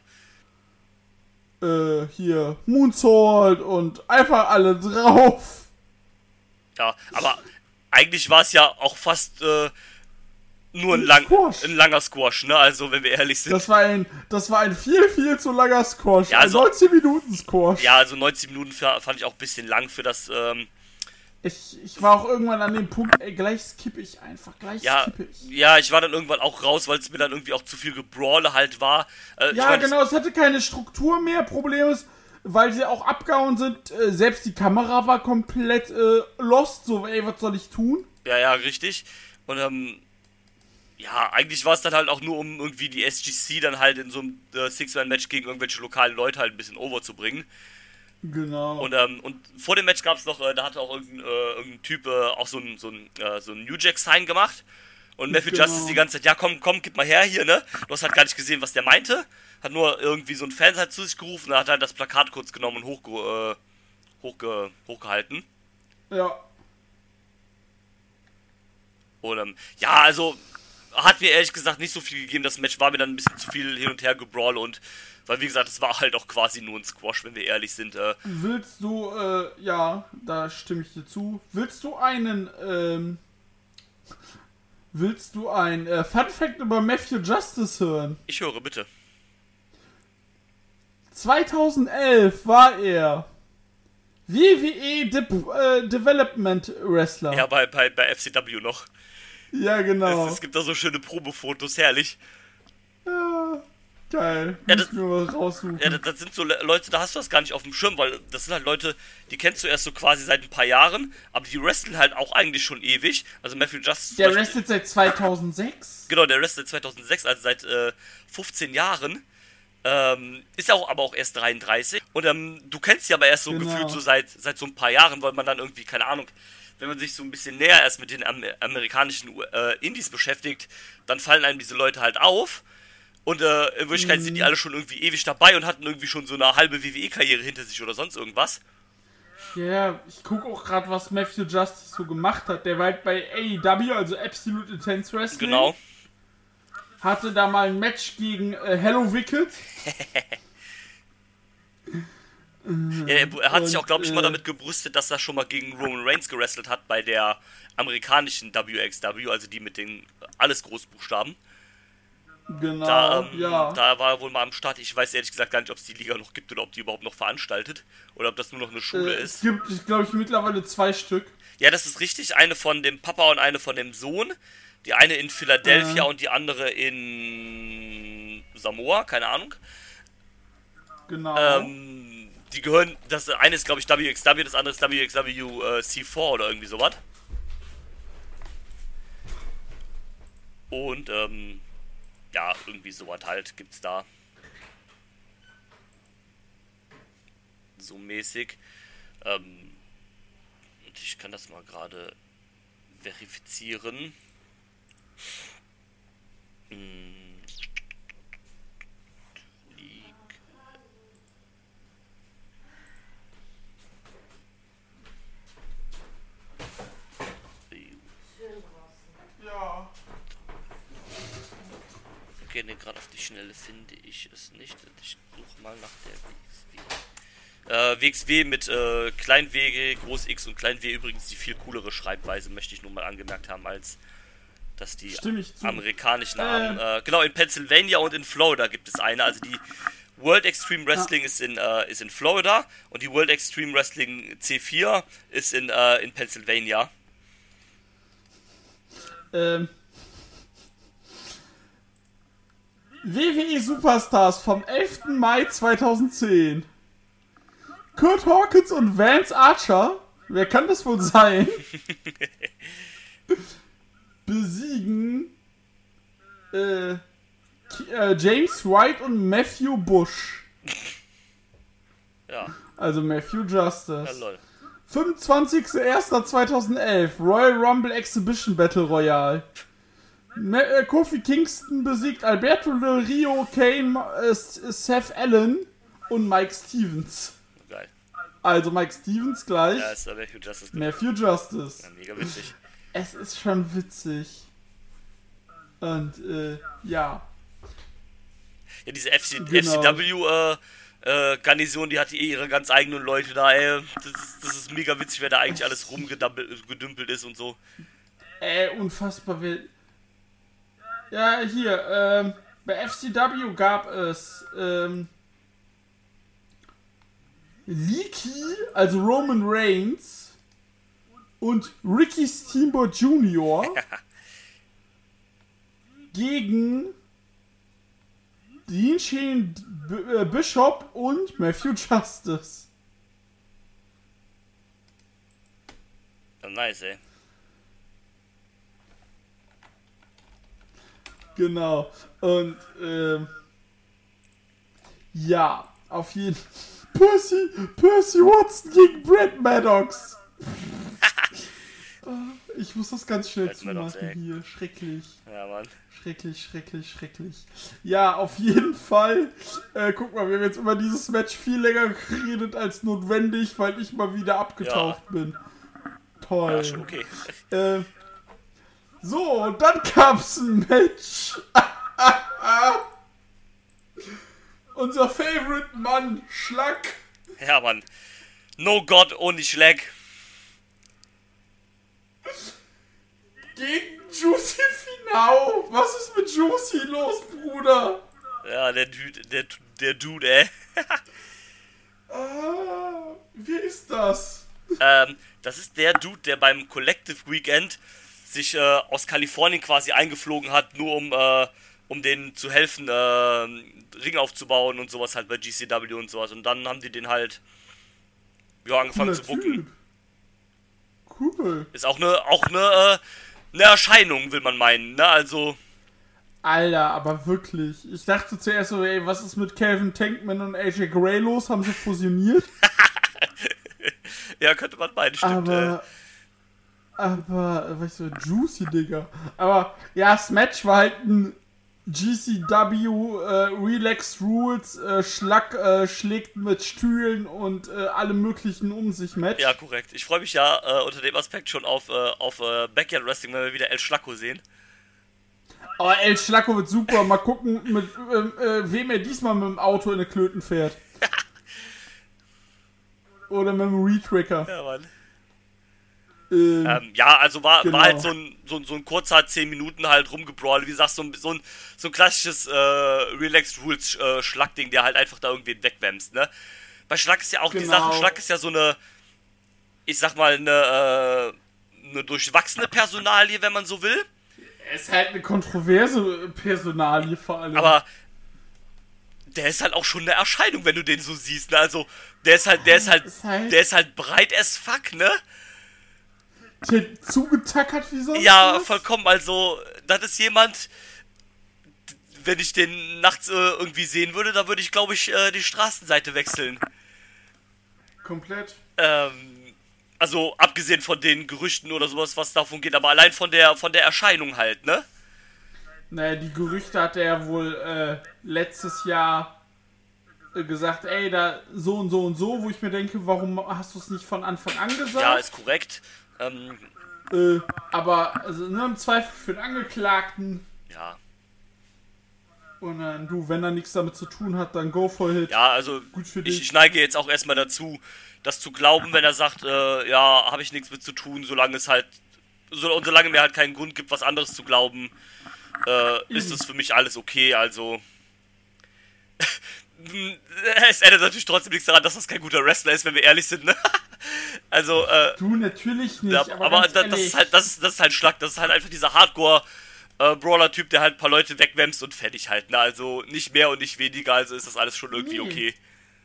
Äh, hier, Moonsault und einfach alle drauf. Ja, aber eigentlich war es ja auch fast äh, nur ein, lang, ein langer Squash, ne? Also, wenn wir ehrlich sind. Das war ein, das war ein viel, viel zu langer Squash. Ja, also, ein neunzehn Minuten Squash. Ja, also neunzig Minuten fand ich auch ein bisschen lang für das, ähm, Ich, ich war auch irgendwann an dem Punkt, ey, gleich skippe ich einfach, gleich ja, skippe ich. Ja, ich war dann irgendwann auch raus, weil es mir dann irgendwie auch zu viel Gebrawle halt war. Äh, ja, ich mein, genau, es hatte keine Struktur mehr. Problem ist, weil sie auch abgehauen sind, äh, selbst die Kamera war komplett äh, lost, so, ey, was soll ich tun? Ja, ja, richtig. Und ähm, ja, eigentlich war es dann halt auch nur, um irgendwie die S G C dann halt in so einem äh, Six-Man-Match gegen irgendwelche lokalen Leute halt ein bisschen overzubringen. Genau. Und, ähm, und vor dem Match gab es noch, äh, da hatte auch irgendein, äh, irgendein Typ äh, auch so ein, so ein, äh, so ein New Jack-Sign gemacht. Und Matthew genau. Justice die ganze Zeit, ja komm, komm, gib mal her hier, ne? Du hast halt gar nicht gesehen, was der meinte. Hat nur irgendwie so ein Fan halt zu sich gerufen, da hat halt das Plakat kurz genommen und hochge äh, hochge hochgehalten. Ja. Und ähm, ja, also hat mir ehrlich gesagt nicht so viel gegeben. Das Match war mir dann ein bisschen zu viel hin und her gebrawl und weil, wie gesagt, es war halt auch quasi nur ein Squash, wenn wir ehrlich sind. Äh. Willst du, äh, ja, da stimme ich dir zu. Willst du einen, ähm, willst du ein äh, Fun Fact über Matthew Justice hören? Ich höre, bitte. zweitausendelf war er W W E De äh, Development Wrestler. Ja, bei, bei, bei F C W noch. Ja, genau. Es, es gibt da so schöne Probefotos, herrlich. Ja, geil. Ja, Muss das- ich mir mal raussuchen. Ja, das, das sind so Le- Leute, da hast du das gar nicht auf dem Schirm, weil das sind halt Leute, die kennst du erst so quasi seit ein paar Jahren, aber die wresteln halt auch eigentlich schon ewig. Also Matthew Justice. Der zum Beispiel- wrestelt seit zweitausendsechs. Genau, der wrestelt zweitausendsechs, also seit äh, fünfzehn Jahren. Ähm, ist auch aber auch erst dreiunddreißig. Und ähm, du kennst sie aber erst so Genau. gefühlt so seit, seit so ein paar Jahren, weil man dann irgendwie, keine Ahnung, wenn man sich so ein bisschen näher erst mit den Am amerikanischen äh, Indies beschäftigt, dann fallen einem diese Leute halt auf. Und äh, in Wirklichkeit Mhm. sind die alle schon irgendwie ewig dabei und hatten irgendwie schon so eine halbe W W E-Karriere hinter sich oder sonst irgendwas. Ja, ich gucke auch gerade, was Matthew Justice so gemacht hat. Der war halt bei A E W, also Absolute Intense Wrestling. Genau. Hatte da mal ein Match gegen äh, Hello Wicked. Ja, er, er hat sich Und, auch, glaube ich, äh, mal damit gebrüstet, dass er schon mal gegen Roman Reigns gewrestelt hat bei der amerikanischen W X W, also die mit den alles Großbuchstaben. Genau, Da, ähm, ja. da war er wohl mal am Start. Ich weiß ehrlich gesagt gar nicht, ob es die Liga noch gibt oder ob die überhaupt noch veranstaltet. Oder ob das nur noch eine Schule äh, es ist. gibt, ich glaube ich, mittlerweile zwei Stück. Ja, das ist richtig. Eine von dem Papa und eine von dem Sohn. Die eine in Philadelphia Äh. und die andere in Samoa, keine Ahnung. Genau. Ähm, die gehören, das eine ist glaube ich W X W, das andere ist W X W äh, C vier oder irgendwie sowas. Und ähm, ja, irgendwie sowas halt gibt's da. So mäßig. Ähm, und ich kann das mal gerade verifizieren. Hm. League. ja. Okay, ne, gerade auf die Schnelle finde ich es nicht. Ich suche mal nach der W X W. Äh, W X W mit äh, Klein W, Groß X und Klein W übrigens die viel coolere Schreibweise, möchte ich nur mal angemerkt haben, als dass die Stimme ich zu. amerikanischen Äh. haben. Äh, genau, in Pennsylvania und in Florida gibt es eine. Also die World Extreme Wrestling ist, in, äh, ist in Florida und die World Extreme Wrestling C vier ist in, äh, in Pennsylvania. Ähm. W W E Superstars vom elften Mai zweitausendzehn. Kurt Hawkins und Vance Archer, wer kann das wohl sein, besiegen äh, Ki- äh, James White und Matthew Bush. Ja, Also Matthew Justice. ja lol. fünfundzwanzigster erster zweitausendelf Royal Rumble Exhibition Battle Royale. Ma- äh, Kofi Kingston besiegt Alberto Del Rio, Kane, äh, S- Seth Allen und Mike Stevens. Geil. Also Mike Stevens gleich Ja, ist der Matthew Justice. Matthew Justice. Ja, mega witzig. Es ist schon witzig. Und äh, ja. Ja, diese F C, Genau. F C W äh, äh, Garnison, die hat eh ihre ganz eigenen Leute da, ey. Das ist, das ist mega witzig, wer da eigentlich alles rumgedümpelt ist und so. Äh, unfassbar wild. Ja, hier, ähm, bei F C W gab es, ähm, Leaky, also Roman Reigns und Ricky Steamboat Junior gegen Dean Shane B- äh, Bishop und Matthew Justice. Ja, nice, ey. Genau. Und, ähm, ja, auf jeden Fall. Percy, Percy Watson gegen Brad Maddox. Ich muss das ganz schnell Brad Maddox, zumachen ey. hier. Schrecklich. Ja, Mann. Schrecklich, schrecklich, schrecklich. Ja, auf jeden Fall. Äh, guck mal, wir haben jetzt über dieses Match viel länger geredet als notwendig, weil ich mal wieder abgetaucht bin. Toll. Ja, schon okay. Äh, so, und dann gab's ein Match. Unser Favorite Mann, Schlack, Ja, Mann. No God, only Schlag. gegen Juicy Finau. Was ist mit Juicy los, Bruder? Ja, der Dude, der, der Dude, ey. Ah, wer ist das? ähm, das ist der Dude, der beim Collective Weekend sich äh, aus Kalifornien quasi eingeflogen hat, nur um, äh, um denen zu helfen, äh, Ring aufzubauen und sowas halt bei G C W und sowas. Und dann haben die den halt ja, angefangen Cooler zu booken. Typ. Cool. Ist auch eine auch eine, äh, eine Erscheinung, will man meinen, ne? Also. Alter, aber wirklich. Ich dachte zuerst so, ey, was ist mit Calvin Tankman und A J Gray los? Haben sie fusioniert? Ja, könnte man meinen, stimmt. Aber, aber, weißt du, juicy, Digga. Aber, ja, das Match war halt ein G C W, äh, Relax Rules, äh, Schlag, äh, schlägt mit Stühlen und äh, allem möglichen um sich Match. Ja, korrekt. Ich freue mich ja äh, unter dem Aspekt schon auf, äh, auf äh, Backyard Wrestling, wenn wir wieder El Schlacko sehen. Oh, El Schlacko wird super. Mal gucken, mit ähm, äh, wem er diesmal mit dem Auto in eine Klöten fährt. Oder mit dem Retracker. Ja, Mann. Ähm, Ähm, ja, also war, genau. war halt so ein, so, ein- so ein kurzer zehn Minuten halt rumgebrawlt. Wie gesagt, so ein, so ein, so ein klassisches äh, Relaxed Rules äh, Schlackding, der halt einfach da irgendwie wegwämst, ne? Bei Schlag ist ja auch die Genau. Sache, Schlag ist ja so eine, ich sag mal, eine, äh, eine durchwachsene Personalie, wenn man so will. Es ist halt eine kontroverse Personalie vor allem. Aber der ist halt auch schon eine Erscheinung, wenn du den so siehst, ne? Also, der ist halt, der ist halt, Ist halt- der ist halt breit as fuck, ne? Der zugetackert wie sonst Ja, was? vollkommen. Also, das ist jemand, wenn ich den nachts äh, irgendwie sehen würde, da würde ich, glaube ich, äh, die Straßenseite wechseln. Komplett. Ähm, also, abgesehen von den Gerüchten oder sowas, was davon geht, aber allein von der, von der Erscheinung halt, ne? Naja, die Gerüchte hat er wohl äh, letztes Jahr äh, gesagt, ey, da so und so und so, wo ich mir denke, warum hast du es nicht von Anfang an gesagt? Ja, ist korrekt. Ähm, Äh, aber also, ne, im Zweifel für den Angeklagten. ja. Und dann, du, wenn er nichts damit zu tun hat, dann go for it. Ja, also, Gut für ich, dich. ich neige jetzt auch erstmal dazu, das zu glauben, wenn er sagt, äh, ja, habe ich nichts mit zu tun, solange es halt, so, und solange mir halt keinen Grund gibt, was anderes zu glauben, äh, ist es für mich alles okay, also. Es ändert natürlich trotzdem nichts daran, dass das kein guter Wrestler ist, wenn wir ehrlich sind, ne? Also, äh, Du, natürlich nicht, ja, aber, aber ganz da, das ehrlich, ist halt, das ist, das ist halt Schlag, das ist halt einfach dieser Hardcore-Brawler-Typ, der halt ein paar Leute wegwämst und fertig halt, ne? Also, nicht mehr und nicht weniger, also ist das alles schon irgendwie Nee. okay.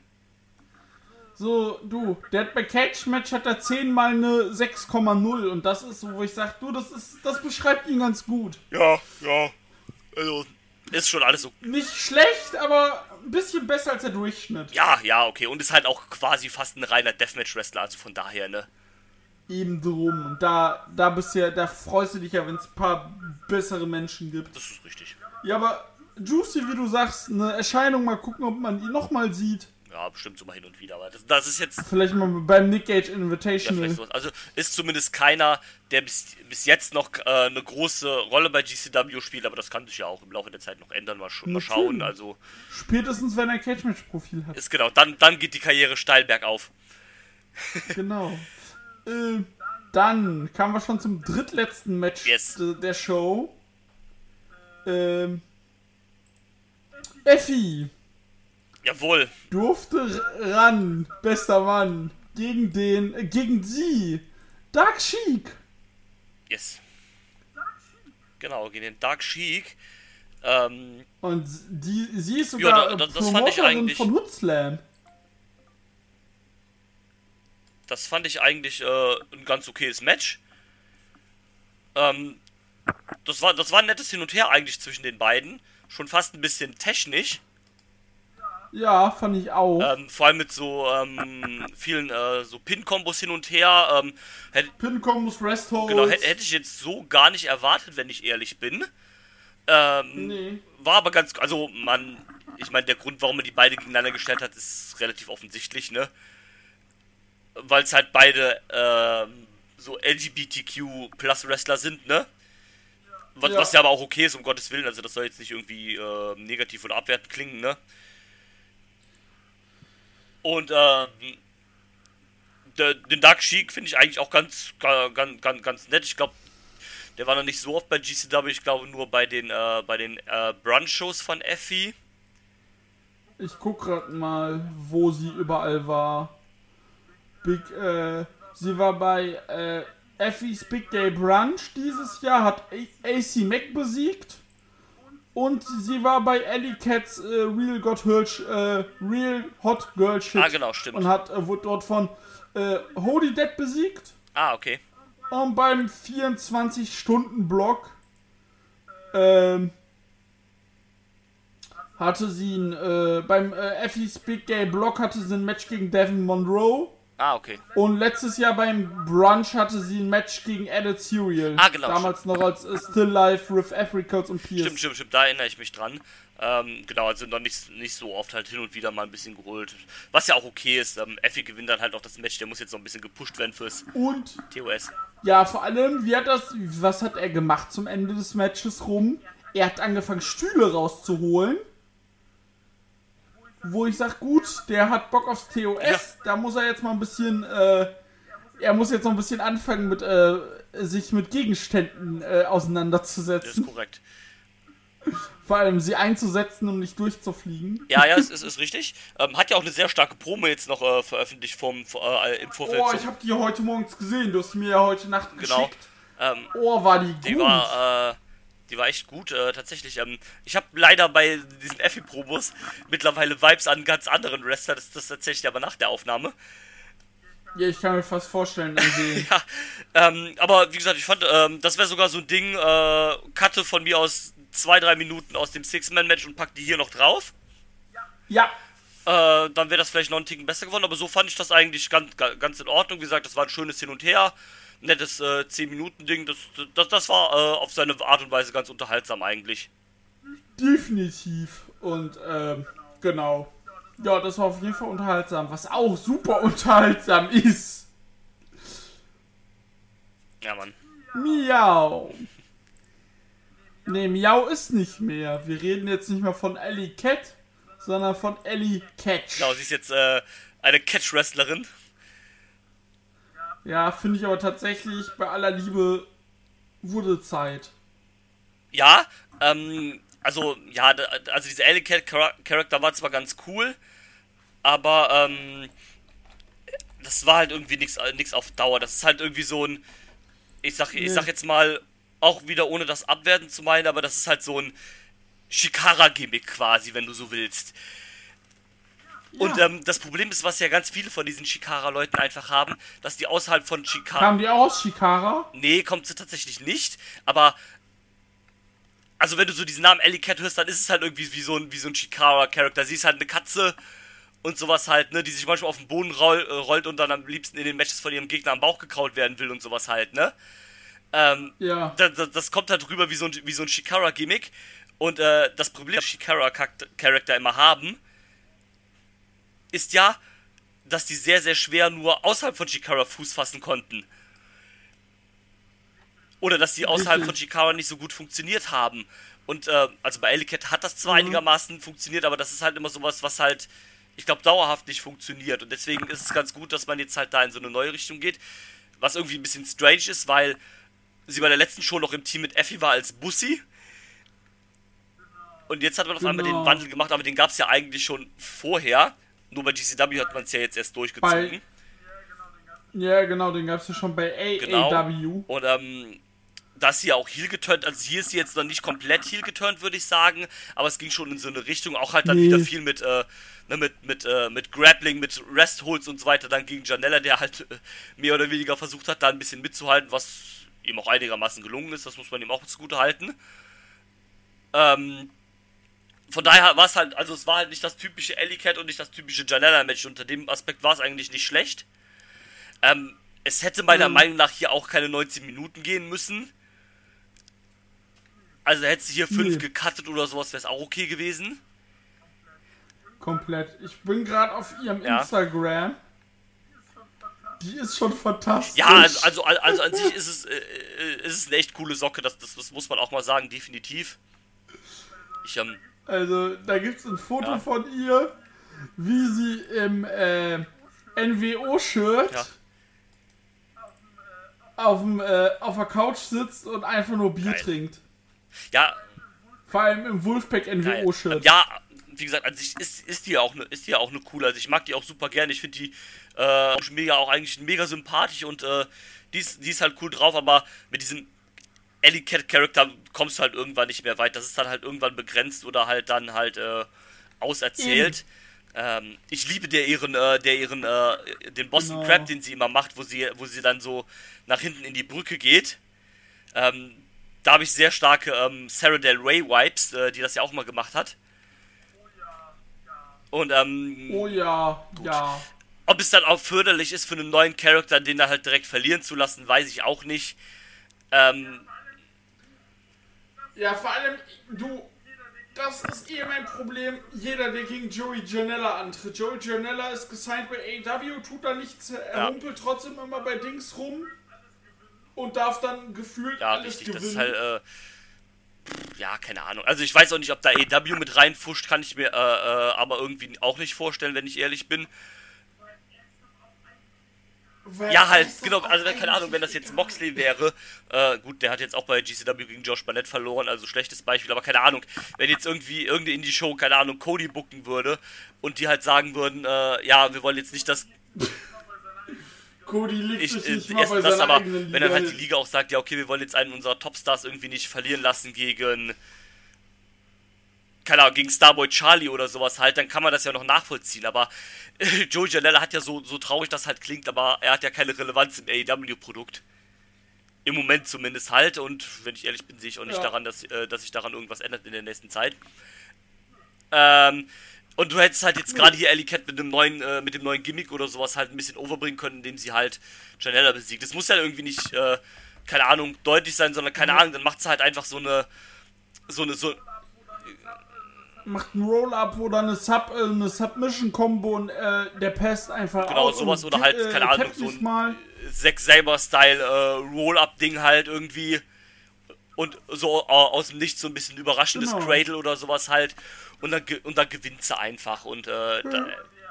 so, du, der hat bei Cage-Match hat er zehnmal eine sechs Komma null und das ist so, wo ich sag, du, das ist, das beschreibt ihn ganz gut. Ja, ja. Also, ist schon alles so. Nicht schlecht, aber ein bisschen besser als der Durchschnitt. Ja, ja, okay. Und ist halt auch quasi fast ein reiner Deathmatch-Wrestler, also von daher, ne? Eben drum. Und da, da bist ja, da freust du dich ja, wenn es ein paar bessere Menschen gibt. Das ist richtig. Ja, aber Juicy, wie du sagst, eine Erscheinung, mal gucken, ob man ihn nochmal sieht. Ja, bestimmt so mal hin und wieder, aber das, das ist jetzt. Vielleicht mal beim Nick Gage Ja, Invitational. vielleicht sowas. Also ist zumindest keiner, der bis, bis jetzt noch äh, eine große Rolle bei G C W spielt, aber das kann sich ja auch im Laufe der Zeit noch ändern, mal, sch mal schauen. Natürlich. Also Spätestens, wenn er ein Cage-Match-Profil hat. ist genau, dann, dann geht die Karriere steil bergauf. Genau. äh, dann kamen wir schon zum drittletzten Match Yes. de- der Show. Ähm, Effi Jawohl. durfte r- ran, bester Mann, gegen den, äh, gegen sie, Dark Sheik. Yes. Genau, gegen den Dark Sheik. Ähm, Und die, sie ist Ja, sogar da- äh, da- das fand ich Promoterin eigentlich- von Hoodslam. das fand ich eigentlich äh, ein ganz okayes Match. Ähm, das war, das war ein nettes Hin und Her eigentlich zwischen den beiden. Schon fast ein bisschen technisch. Ja, fand ich auch. Ähm, vor allem mit so ähm, vielen äh, so Pin-Kombos hin und her. Ähm, hätte, Pin-Combos, Rest-Holds. genau, hätte, hätte ich jetzt so gar nicht erwartet, wenn ich ehrlich bin. Ähm, Nee. War aber ganz, also man, ich meine, der Grund, warum man die beide gegeneinander gestellt hat, ist relativ offensichtlich, ne? Weil es halt beide ähm, so L G B T Q Plus Wrestler sind, ne? Was Ja. was ja aber auch okay ist, um Gottes Willen, also das soll jetzt nicht irgendwie äh, negativ oder abwertend klingen, ne? Und ähm, der, den Dark Sheik finde ich eigentlich auch ganz, ga- ganz, ganz, ganz nett. Ich glaube, der war noch nicht so oft bei G C W, ich glaube nur bei den, äh, bei den äh, Brunch-Shows von Effie. Ich guck grad mal, wo sie überall war. Big, äh, sie war bei äh, Effie's Big Day Brunch dieses Jahr, hat A C Mac besiegt. Und sie war bei Alley Cats äh, Real, God Hirsch, äh, Real Hot Girl Shit. Ah, genau, stimmt. Und hat, äh, wurde dort von äh, Holy Dead besiegt. Ah, okay. Und beim vierundzwanzig-Stunden-Block ähm, hatte sie ein, äh, beim äh, Effie's Big Gay Block hatte sie ein Match gegen Devin Monroe. Ah, okay. Und letztes Jahr beim Brunch hatte sie ein Match gegen Added Serial. Ah, genau. Damals noch als äh, Still Life with Africans und Pierce. Stimmt, stimmt, stimmt, da erinnere ich mich dran. Ähm, genau, also noch nicht, nicht so oft halt hin und wieder mal ein bisschen geholt. Was ja auch okay ist. Ähm, Effie gewinnt dann halt auch das Match, der muss jetzt noch ein bisschen gepusht werden fürs Und T O S. ja, vor allem, wie hat das, was hat er gemacht zum Ende des Matches rum? Er hat angefangen, Stühle rauszuholen. Wo ich sag, gut, der hat Bock aufs T O S, ja. Da muss er jetzt mal ein bisschen, äh, er muss jetzt noch ein bisschen anfangen, mit, äh, sich mit Gegenständen äh, auseinanderzusetzen. Das ist korrekt. Vor allem sie einzusetzen, um nicht durchzufliegen. Ja, ja, es ist, ist richtig. Ähm, hat ja auch eine sehr starke Promo jetzt noch äh, veröffentlicht vom, äh, im Vorfeld. Oh, ich hab die heute morgens gesehen, du hast mir ja heute Nacht genau. geschickt. Ähm, oh, war die gut. Die war, äh, die war echt gut, äh, tatsächlich. Ähm, ich habe leider bei diesen Effi-Promos mittlerweile Vibes an ganz anderen Wrestler, das ist das tatsächlich aber nach der Aufnahme. Ja, ich kann mir fast vorstellen, irgendwie. ja, ähm, aber wie gesagt, ich fand, ähm, das wäre sogar so ein Ding, äh, Cutte von mir aus zwei, drei Minuten aus dem Six-Man-Match und pack die hier noch drauf. Ja. Äh, dann wäre das vielleicht noch einen Ticken besser geworden, aber so fand ich das eigentlich ganz, ganz in Ordnung. Wie gesagt, das war ein schönes Hin und Her. Nettes äh, zehn-Minuten-Ding, das, das, das war äh, auf seine Art und Weise ganz unterhaltsam eigentlich. Definitiv. Und, ähm, genau. Ja, das war auf jeden Fall unterhaltsam. Was auch super unterhaltsam ist. Ja, Mann. Miau. Ne, Miau ist nicht mehr. Wir reden jetzt nicht mehr von Alley Cat, sondern von Alley Catch. Genau, sie ist jetzt äh, eine Catch-Wrestlerin. Ja, finde ich aber tatsächlich, bei aller Liebe wurde Zeit. Ja, ähm, also, ja, also diese Alley Cat Charakter war zwar ganz cool, aber, ähm, das war halt irgendwie nichts nichts auf Dauer. Das ist halt irgendwie so ein, ich sag, nee. ich sag jetzt mal, auch wieder ohne das abwerten zu meinen, aber das ist halt so ein Shikara-Gimmick quasi, wenn du so willst. Ja. Und ähm, das Problem ist, was ja ganz viele von diesen Shikara-Leuten einfach haben, dass die außerhalb von Shikara... Kamen die auch aus Shikara? Nee, kommt sie tatsächlich nicht, aber... Also wenn du so diesen Namen Alley Cat hörst, dann ist es halt irgendwie wie so ein, wie so ein Shikara-Charakter. Sie ist halt eine Katze und sowas halt, ne, die sich manchmal auf den Boden roll, äh, rollt und dann am liebsten in den Matches von ihrem Gegner am Bauch gekaut werden will und sowas halt, ne? Ähm, ja. Das, das kommt halt rüber wie so ein, wie so ein Shikara-Gimmick. Und äh, das Problem, das Shikara-Charakter immer haben, ist ja, dass die sehr, sehr schwer nur außerhalb von Shikara Fuß fassen konnten. Oder dass die außerhalb von Shikara nicht so gut funktioniert haben. Und, äh, also bei Alley Cat hat das zwar mhm. einigermaßen funktioniert, aber das ist halt immer sowas, was halt, ich glaube, dauerhaft nicht funktioniert. Und deswegen ist es ganz gut, dass man jetzt halt da in so eine neue Richtung geht. Was irgendwie ein bisschen strange ist, weil sie bei der letzten Show noch im Team mit Effie war als Bussi. Und jetzt hat man auf genau. einmal den Wandel gemacht, aber den gab es ja eigentlich schon vorher. Nur bei G C W hat man es ja jetzt erst durchgezogen. Bei, ja, genau, den gab es ja schon bei A E W. Genau. Und ähm, da ist sie ja auch heel geturnt. Also hier ist sie jetzt noch nicht komplett heel geturnt, würde ich sagen. Aber es ging schon in so eine Richtung. Auch halt dann nee. wieder viel mit, äh, ne, mit, mit, äh, mit Grappling, mit Rest-Holds und so weiter. Dann gegen Janella, der halt äh, mehr oder weniger versucht hat, da ein bisschen mitzuhalten, was ihm auch einigermaßen gelungen ist. Das muss man ihm auch zugute halten. Ähm... Von daher war es halt, also es war halt nicht das typische Alley Cat und nicht das typische Janella-Match. Unter dem Aspekt war es eigentlich nicht schlecht. Ähm, es hätte meiner mhm. Meinung nach hier auch keine neunzehn Minuten gehen müssen. Also hätte sie hier fünf nee. gecuttet oder sowas, wäre es auch okay gewesen. Komplett. Ich bin gerade auf ihrem ja. Instagram. Die ist schon fantastisch. Ja, also, also, also an sich ist es, äh, ist es eine echt coole Socke, das, das, das muss man auch mal sagen, definitiv. Ich, ähm, Also, da gibt es ein Foto ja. von ihr, wie sie im äh, N W O-Shirt ja. auf, dem, äh, auf der Couch sitzt und einfach nur Bier Geil. trinkt. Ja. Vor allem im Wolfpack N W O-Shirt. Ja, wie gesagt, an sich ist, ist die ja auch eine, ist die ja auch eine coole. Also ich mag die auch super gerne. Ich finde die äh, auch mega, auch eigentlich mega sympathisch und äh, die ist, die ist halt cool drauf, aber mit diesem Alley Cat Charakter kommst du halt irgendwann nicht mehr weit. Das ist dann halt irgendwann begrenzt oder halt dann halt äh, auserzählt. Ähm, ich liebe der ihren, äh, der ihren, äh, den Boston Genau. Crab, den sie immer macht, wo sie, wo sie dann so nach hinten in die Brücke geht. Ähm, da habe ich sehr starke ähm, Sarah Del Rey Vibes, äh, die das ja auch mal gemacht hat. Und ähm, Oh ja, ja. ob es dann auch förderlich ist für einen neuen Charakter, den da halt direkt verlieren zu lassen, weiß ich auch nicht. Ähm, Ja, vor allem, du, das ist eh mein Problem. Jeder, der gegen Joey Janela antritt. Joey Janela ist gesigned bei A E W, tut da nichts, er Ja. humpelt trotzdem immer bei Dings rum und darf dann gefühlt ja, alles richtig, das gewinnen. ist halt, äh, pff, ja, keine Ahnung. Also ich weiß auch nicht, ob da A E W mit reinfuscht, kann ich mir äh, äh, aber irgendwie auch nicht vorstellen, wenn ich ehrlich bin. Weil Ja, das halt, ist genau, doch also auch keine Ahnung, wenn das eigentlich jetzt Moxley wäre, äh, gut, der hat jetzt auch bei G C W gegen Josh Barnett verloren, also schlechtes Beispiel, aber keine Ahnung, wenn jetzt irgendwie irgendeine Indie-Show, keine Ahnung, Cody booken würde und die halt sagen würden, äh, ja, wir wollen jetzt nicht, dass Cody liegt ich, sich äh, nicht mal bei erstens das, seiner aber eigenen Liga. wenn dann halt die Liga auch sagt, ja, okay, wir wollen jetzt einen unserer Topstars irgendwie nicht verlieren lassen gegen, keine Ahnung, gegen Starboy Charlie oder sowas halt, dann kann man das ja noch nachvollziehen, aber äh, Joey Janela hat ja so, so traurig das halt klingt, aber er hat ja keine Relevanz im A E W-Produkt. Im Moment zumindest halt, und wenn ich ehrlich bin, sehe ich auch nicht Ja. daran, dass, äh, dass sich daran irgendwas ändert in der nächsten Zeit. Ähm, und du hättest halt jetzt gerade hier Alley Cat mit dem neuen, äh, mit dem neuen Gimmick oder sowas halt ein bisschen overbringen können, indem sie halt Janela besiegt. Das muss ja irgendwie nicht, äh, keine Ahnung, deutlich sein, sondern keine Ahnung, dann macht sie halt einfach so eine, so eine, so, Macht einen Roll-Up oder eine, Sub, äh, eine Submission-Kombo und äh, der passt einfach genau, aus sowas und, oder halt, äh, keine Ahnung, tappt so nicht ein mal. Zack Saber-Style äh, Roll-Up-Ding halt irgendwie und so äh, aus dem Nichts so ein bisschen überraschendes Genau. Cradle oder sowas halt und dann, ge- und dann gewinnt sie einfach und äh, da,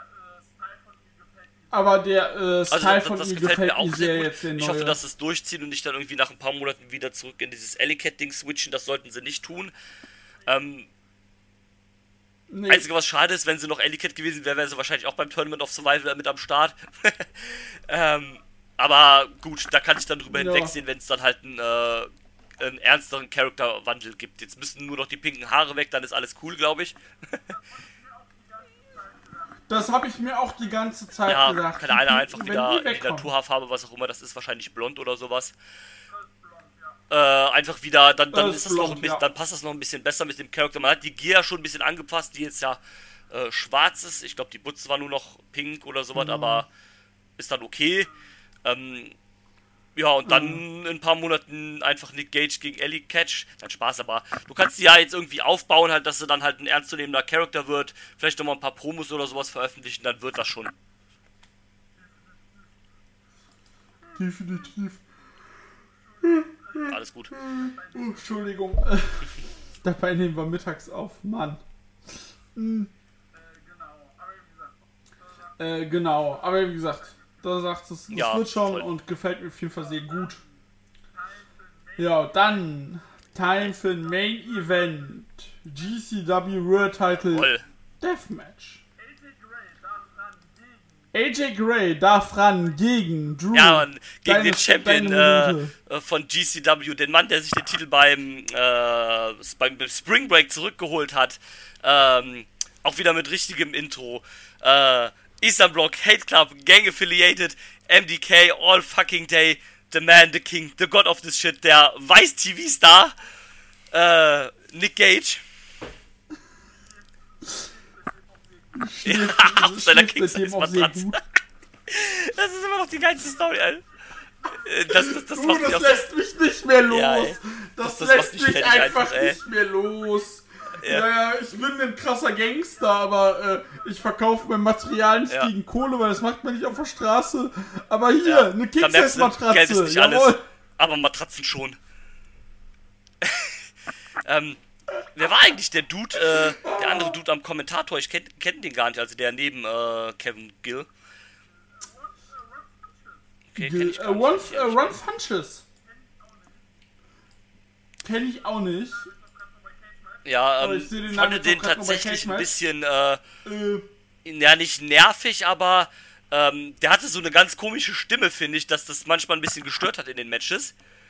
Aber der äh, Style also das, von das ihr gefällt gefällt mir auch mir sehr sehr gut. jetzt, der Ich neue. hoffe, dass sie es durchziehen und nicht dann irgendwie nach ein paar Monaten wieder zurück in dieses Alley Cat Ding switchen, das sollten sie nicht tun. Ähm, nee, Einzige, was schade ist, wenn sie noch Alley Cat gewesen wäre, wäre sie wahrscheinlich auch beim Tournament of Survival mit am Start. ähm, aber gut, da kann ich dann drüber Ja. hinwegsehen, wenn es dann halt einen, äh, einen ernsteren Charakterwandel gibt. Jetzt müssen nur noch die pinken Haare weg, dann ist alles cool, glaube ich. das habe ich mir auch die ganze Zeit Ja, gedacht. kann einer Die- einfach wenn wieder die die wegkommen. Naturhaarfarbe, was auch immer das ist, wahrscheinlich blond oder sowas. Äh, einfach wieder, dann, dann Das ist ist das noch ein blond, bisschen, ja. dann passt das noch ein bisschen besser mit dem Charakter. Man hat die Gear schon ein bisschen angepasst, die jetzt ja äh, schwarz ist. Ich glaube, die Butz war nur noch pink oder sowas, Genau. aber ist dann okay. Ähm, ja, und dann Mhm. in ein paar Monaten einfach Nick Gage gegen Ellie Catch. Nein, Spaß, aber du kannst sie ja jetzt irgendwie aufbauen, halt, dass sie dann halt ein ernstzunehmender Charakter wird. Vielleicht nochmal ein paar Promos oder sowas veröffentlichen, dann wird das schon. Definitiv. Alles gut. Oh, Entschuldigung. Dabei nehmen wir mittags auf. Mann. Hm. Äh, genau. Aber wie gesagt, da sagt es, das Ja, wird schon voll. und gefällt mir auf jeden Fall sehr gut. Ja, dann Time für ein Main Event. G C W World Title Voll. Deathmatch. A J Gray darf ran gegen Drew. Ja, Mann, gegen Deine- den Champion deine äh, Minute. äh, von G C W, den Mann, der sich den Titel beim, äh, beim Spring Break zurückgeholt hat. Ähm, auch wieder mit richtigem Intro. Äh, Eastern Block, Hate Club, Gang Affiliated, M D K, All Fucking Day, The Man, The King, The God of this Shit, der Weiß-T V-Star, äh, Nick Gage. Ja, auf seiner Schläft seitdem auch sehr King-Size-Matratze. gut. Das ist immer noch die geilste Story, Alter. Äh, Das, das, das Du, macht mich das auch so- lässt mich nicht mehr los. Ja, ey. das, Das- das lässt macht mich mich fertig einfach einfach, ey. nicht mehr los. Ja. Ja. ja, ich bin ein krasser Gangster, aber äh, ich verkaufe mein Material nicht Ja. gegen Kohle, weil das macht man nicht auf der Straße. Aber hier, Ja. eine Da merkst du, King-Size-Matratze. Geld ist nicht alles. Jawohl. Aber Matratzen schon. ähm, wer war eigentlich der Dude, äh, der andere Dude am Kommentator? Ich kenne kenn den gar nicht, also der neben äh, Kevin Gill. Okay, kenn ich Äh, gar nicht. Ron, kenn äh, ich Ron gar nicht. Funches. Kenn ich auch nicht. Ja, Aber ähm, ich seh den fand Namen den jetzt auch grad nur bei tatsächlich ein Cage-Match. bisschen, äh, Äh, ja, nicht nervig, aber ähm, der hatte so eine ganz komische Stimme, finde ich, dass das manchmal ein bisschen gestört hat in den Matches.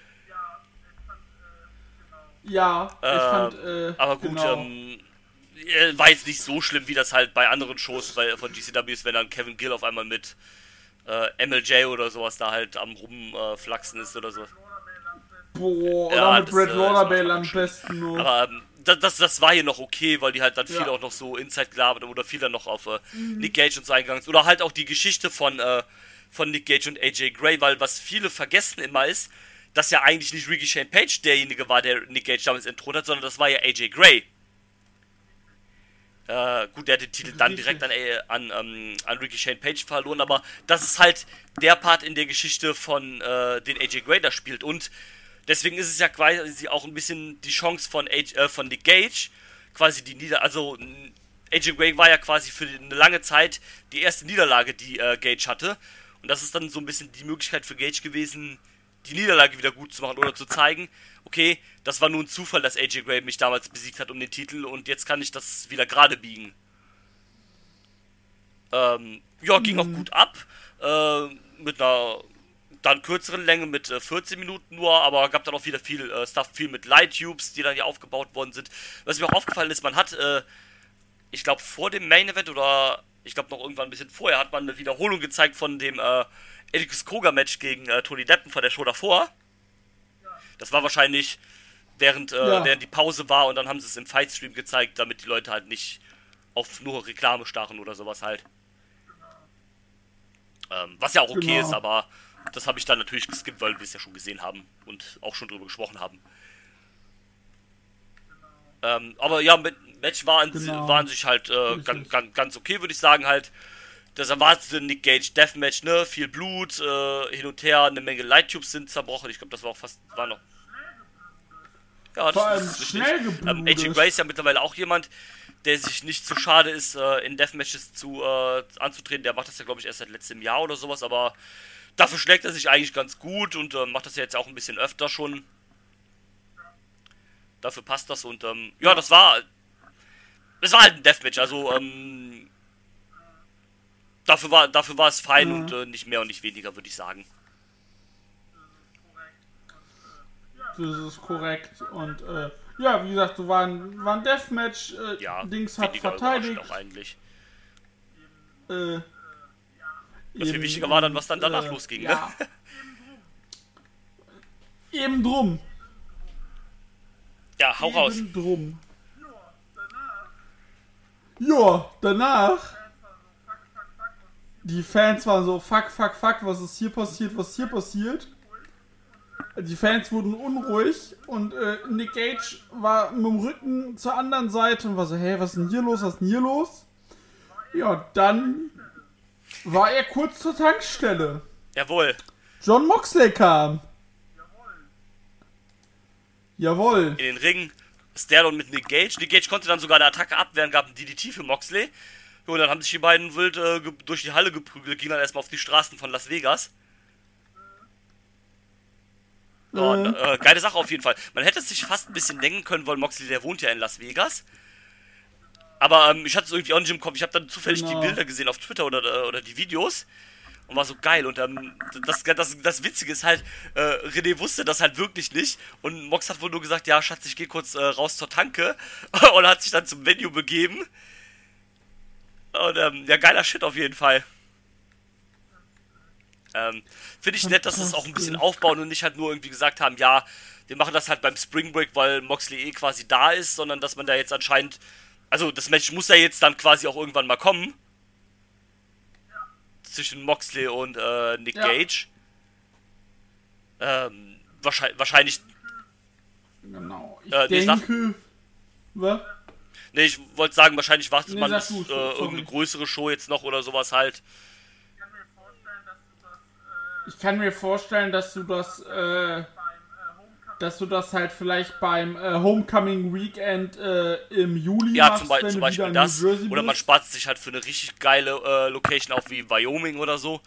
ja, ich fand, Ähm, äh, aber gut, genau. ähm, äh, war jetzt nicht so schlimm, wie das halt bei anderen Shows bei, von G C W ist, wenn dann Kevin Gill auf einmal mit äh, M L J oder sowas da halt am rumflachsen äh, ist oder so. Boah, Ja, oder mit das, Brad äh, ist Lauderdale manchmal am schlimm. besten nur. Aber ähm, das, das, das war hier noch okay, weil die halt dann viel Ja. auch noch so Inside gelabert haben oder viel dann noch auf äh, Nick Gage und so eingegangen ist. Oder halt auch die Geschichte von, äh, von Nick Gage und A J Gray, weil was viele vergessen immer ist, dass ja eigentlich nicht Ricky Shane Page derjenige war, der Nick Gage damals entthront hat, sondern das war ja A J Gray. Äh, gut, der hat den Titel dann Richtig. direkt an, äh, an, ähm, an Ricky Shane Page verloren, aber das ist halt der Part in der Geschichte von äh, den A J Gray da spielt und deswegen ist es ja quasi auch ein bisschen die Chance von, A J, äh, von Nick Gage, quasi die Nieder... Also, A J Gray war ja quasi für eine lange Zeit die erste Niederlage, die äh, Gage hatte. Und das ist dann so ein bisschen die Möglichkeit für Gage gewesen, die Niederlage wieder gut zu machen oder zu zeigen, okay, das war nur ein Zufall, dass A J Gray mich damals besiegt hat um den Titel und jetzt kann ich das wieder gerade biegen. Ähm, ja, ging auch gut ab. Äh, mit einer dann kürzeren Länge mit äh, vierzehn Minuten nur, aber gab dann auch wieder viel äh, Stuff, viel mit Light Tubes, die dann hier aufgebaut worden sind. Was mir auch aufgefallen ist, man hat, äh, ich glaube vor dem Main Event oder ich glaube noch irgendwann ein bisschen vorher, hat man eine Wiederholung gezeigt von dem äh, Atticus Koga Match gegen äh, Tony Deppen von der Show davor. Das war wahrscheinlich während, äh, Ja. während die Pause war und dann haben sie es im Fightstream gezeigt, damit die Leute halt nicht auf nur Reklame starren oder sowas halt. Ähm, was ja auch okay Genau. ist, aber das habe ich dann natürlich geskippt, weil wir es ja schon gesehen haben und auch schon drüber gesprochen haben. Ähm, aber ja, mit Match war an, Genau. war an sich halt äh, Richtig. ganz, ganz, ganz okay, würde ich sagen halt. Das erwartete Nick Gage Deathmatch, ne? Viel Blut, äh, hin und her, eine Menge Light Tubes sind zerbrochen. Ich glaube, das war auch fast, war noch. Ja, das Vor allem ist richtig. schnell Ähm, A J geblutet. Gray ist ja mittlerweile auch jemand, der sich nicht zu schade ist, äh, in Deathmatches zu, äh, anzutreten. Der macht das ja, glaube ich, erst seit letztem Jahr oder sowas, aber dafür schlägt er sich eigentlich ganz gut und äh, macht das ja jetzt auch ein bisschen öfter schon. Dafür passt das und ähm, ja, das war. Es war halt ein Deathmatch, also ähm, dafür war, dafür war es fein Mhm. und äh, nicht mehr und nicht weniger, würde ich sagen. Das ist korrekt. Und äh, ja, wie gesagt, so war ein, war ein Deathmatch. Äh, Ja, Dings hat weniger verteidigt. überraschend auch eigentlich. Äh, Was viel eben- wichtiger war dann, was dann danach äh, losging, ja. ne? Eben drum. Ja, hau raus. Eben drum. Ja, danach. Die Fans waren so, fuck, fuck, fuck, was ist hier passiert, was ist hier passiert. Die Fans wurden unruhig und äh, Nick Gage war mit dem Rücken zur anderen Seite und war so, hey, was ist denn hier los, was ist denn hier los? Ja, dann war er kurz zur Tankstelle. Jawohl. John Moxley kam. Jawohl. In den Ring. Stairdown mit Nick Gage. Nick Gage konnte dann sogar eine Attacke abwehren, gab ein D D T für Moxley. Jo, und dann haben sich die beiden wild äh, ge- durch die Halle geprügelt, gingen dann erstmal auf die Straßen von Las Vegas. Ja, und, äh, geile Sache auf jeden Fall. Man hätte es sich fast ein bisschen denken können, weil Moxley, der wohnt ja in Las Vegas. Aber ähm, ich hatte es irgendwie auch nicht im Kopf. Ich habe dann zufällig Genau. die Bilder gesehen auf Twitter oder, äh, oder die Videos. Und war so geil. Und ähm, das, das, das Witzige ist halt, äh, René wusste das halt wirklich nicht. Und Mox hat wohl nur gesagt, ja Schatz, ich gehe kurz äh, raus zur Tanke. Und hat sich dann zum Venue begeben. Und ähm, ja, geiler Shit auf jeden Fall. Ähm, Finde ich nett, dass sie es auch ein bisschen aufbauen und nicht halt nur irgendwie gesagt haben, ja, wir machen das halt beim Spring Break, weil Moxley eh quasi da ist, sondern dass man da jetzt anscheinend, also das Match muss ja jetzt dann quasi auch irgendwann mal kommen. Zwischen Moxley und äh, Nick Ja. Gage. Ähm, wahrscheinlich, wahrscheinlich, Genau. Ich Äh, nee, sag- denke. Was? ne, ich wollte sagen, wahrscheinlich wartet Nee, man sag bis, du, äh, sorry. irgendeine größere Show jetzt noch oder sowas halt. Ich kann mir vorstellen, dass du das, äh, dass du das halt vielleicht beim äh, Homecoming Weekend äh, im Juli Ja, machst, zum, Be wenn zum du wieder Beispiel in das. New Jersey Oder man bist. spart es sich halt für eine richtig geile äh, Location auf wie Wyoming oder so.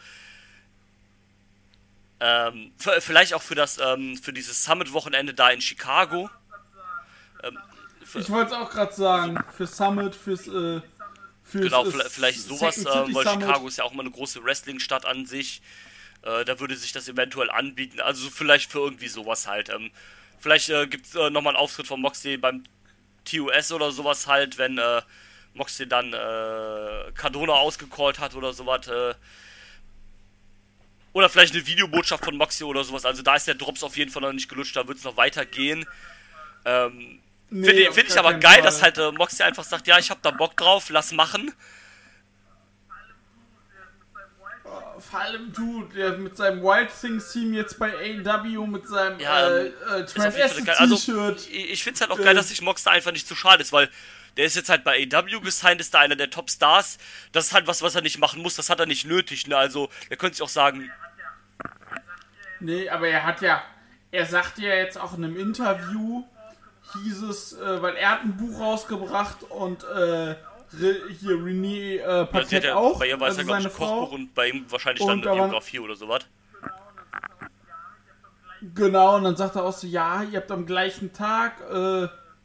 Ähm, f- vielleicht auch für das, ähm, für dieses Summit-Wochenende da in Chicago. Ähm, ich wollte es auch gerade sagen, für Summit, fürs, äh, fürs Genau, äh, vielleicht sowas, äh, weil Summit. Chicago ist ja auch immer eine große Wrestling-Stadt an sich. Äh, da würde sich das eventuell anbieten. Also so vielleicht für irgendwie sowas halt. Ähm, vielleicht äh, gibt es äh, nochmal einen Auftritt von Moxley beim T U S oder sowas halt, wenn äh, Moxley dann äh, Cardona ausgecallt hat oder sowas. Äh, oder vielleicht eine Videobotschaft von Moxley oder sowas. Also da ist der Drops auf jeden Fall noch nicht gelutscht, da wird es noch weitergehen. Ähm, Nee, Finde find ich aber geil, Fall. dass halt äh, Moxley einfach sagt, ja, ich hab da Bock drauf, lass machen. Vor allem du, der mit seinem Wild Things Team jetzt bei A E W mit seinem Ja, äh, ähm, äh, ist auf jeden Fall geil. T-Shirt. Also, ich, ich finde es halt auch äh, geil, dass sich Mox da einfach nicht zu schade ist, weil der ist jetzt halt bei A E W gesigned, ist da einer der Top-Stars. Das ist halt was, was er nicht machen muss, das hat er nicht nötig, ne? Also, der könnte sich auch sagen, Nee, aber er hat ja, er sagt ja jetzt auch in einem Interview, hieß es, äh, weil er hat ein Buch rausgebracht und äh, Re, hier René äh, ja, sie Paquette hat ja, auch, bei ihr war es also ja, glaube ich, seine ein Kochbuch Frau. und bei ihm wahrscheinlich Und dann da eine waren- Biografie oder sowas. Genau, und dann sagt er auch so, ja, ihr habt am gleichen Tag, äh,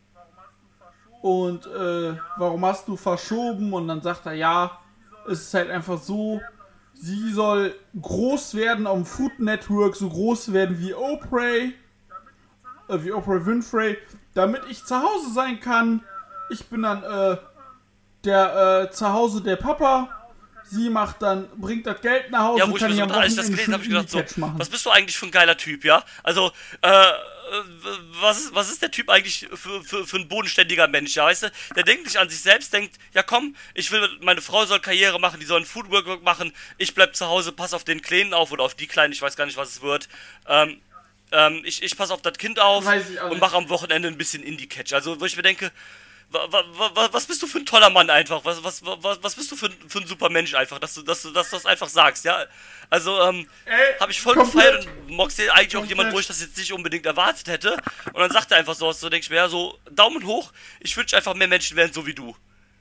und äh, warum hast du verschoben? Und dann sagt er, ja, es ist halt einfach so, sie soll groß werden am Food Network, so groß werden wie Oprah, äh, wie Oprah Winfrey, damit ich zu Hause sein kann. Ich bin dann äh, der äh, zu Hause der Papa. Sie macht dann, bringt das Geld nach Hause, Ja, wo ich kann mir so, am als ich das Wochenende gelesen habe, ich gedacht so, Indie-Catch machen. was bist du eigentlich für ein geiler Typ, ja? Also, äh, was ist, was ist der Typ eigentlich für, für, für ein bodenständiger Mensch, ja, weißt du? Der denkt nicht an sich selbst, denkt, ja komm, ich will, meine Frau soll Karriere machen, die soll ein Foodwork machen, ich bleib zu Hause, pass auf den Kleinen auf oder auf die Kleinen, ich weiß gar nicht, was es wird. Ähm, ähm, ich, ich pass auf das Kind auf Weiß ich auch und nicht. mache am Wochenende ein bisschen Indie-Catch. Also, wo ich mir denke, wa, wa, wa, was bist du für ein toller Mann einfach? Was, was, was, was bist du für ein, für ein super Mensch einfach, dass du, dass du, dass du das einfach sagst, ja? Also, ähm, Ey, habe ich voll komplett. gefeiert und Moxley eigentlich auch jemand, wo ich das jetzt nicht unbedingt erwartet hätte. Und dann sagt er einfach so, so denke ich mir, ja, so, Daumen hoch, ich wünsche einfach mehr Menschen werden so wie du.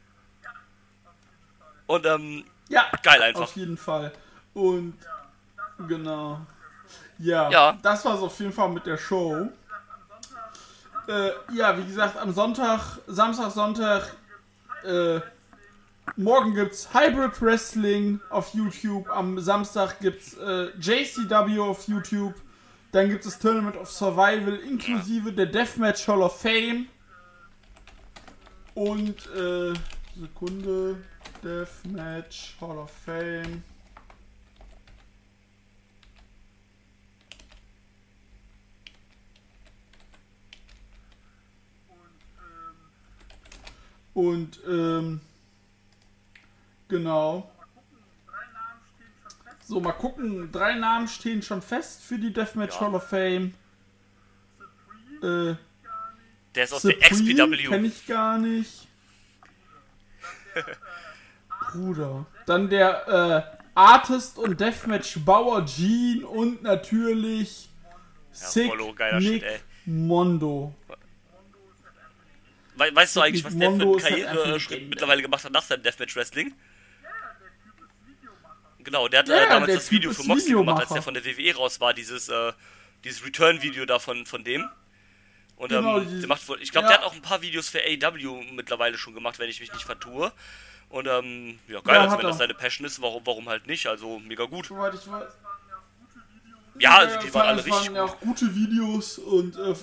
Und, ähm, Ja, geil einfach. auf jeden Fall. Und, genau. Ja, Ja. das war's auf jeden Fall mit der Show. Äh, ja, wie gesagt, am Sonntag, Samstag, Sonntag, äh, morgen gibt's Hybrid Wrestling auf YouTube, am Samstag gibt's äh, J C W auf YouTube, dann gibt es Tournament of Survival inklusive der Deathmatch Hall of Fame und, äh, Sekunde, Deathmatch Hall of Fame. Und, ähm, genau. So, mal gucken. Drei Namen stehen schon fest für die Deathmatch Ja. Hall of Fame. Äh, Der ist aus der X P W. kenne ich gar nicht. Bruder. Dann der, äh, Artist und Deathmatch Bauer Gene und natürlich Sick Follow, geiler Shit, Nick ey. Mondo. We weißt du eigentlich, was der für Mondo einen ist halt einfach eine Karriereschritt Legende. mittlerweile gemacht hat nach seinem Deathmatch Wrestling? Genau, der hat Ja, äh, damals der das Typ Video ist für Moxley gemacht, als Videomacher. der von der W W E raus war, dieses, äh, dieses Return-Video da von, von dem. Und Genau, ähm, dieses- der macht wohl, ich glaube, ja. der hat auch ein paar Videos für A E W mittlerweile schon gemacht, wenn ich mich nicht vertue. Und ähm, ja, geil, Ja, also hat wenn das er. seine Passion ist, warum, warum halt nicht? Also mega gut. Soweit ich weiß. Ja, also die es waren alle es richtig waren ja gut. auch gute Videos und äh,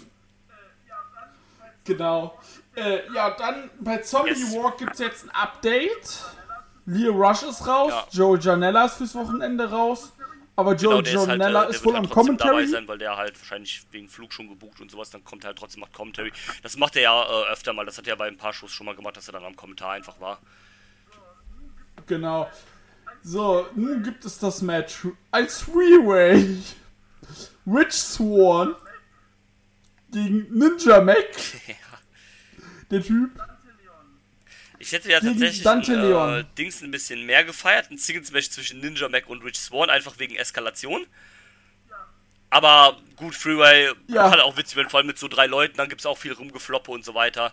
genau. Äh, ja, dann bei Zombie Yes. Walk gibt es jetzt ein Update. Leo Rush ist raus, Ja. Joe Janella ist fürs Wochenende raus. Aber Genau, Joe der ist halt, äh, Janella der ist wird wohl halt am trotzdem dabei Commentary. sein, weil der halt wahrscheinlich wegen Flug schon gebucht und sowas, dann kommt er halt trotzdem macht Commentary. Das macht er ja äh, öfter mal, das hat er bei ein paar Shows schon mal gemacht, dass er dann am Kommentar einfach war. Genau. So, nun gibt es das Match. Ein Three-Way. Rich Swan gegen Ninja Mac. Der Typ. Ich hätte ja Gegen tatsächlich Dante ein, Leon. äh, Dings ein bisschen mehr gefeiert, ein Singles-Match zwischen Ninja Mac und Rich Swann, einfach wegen Eskalation. Aber gut, Freeway Ja. kann auch witzig werden, vor allem mit so drei Leuten, dann gibt es auch viel Rumgefloppe und so weiter.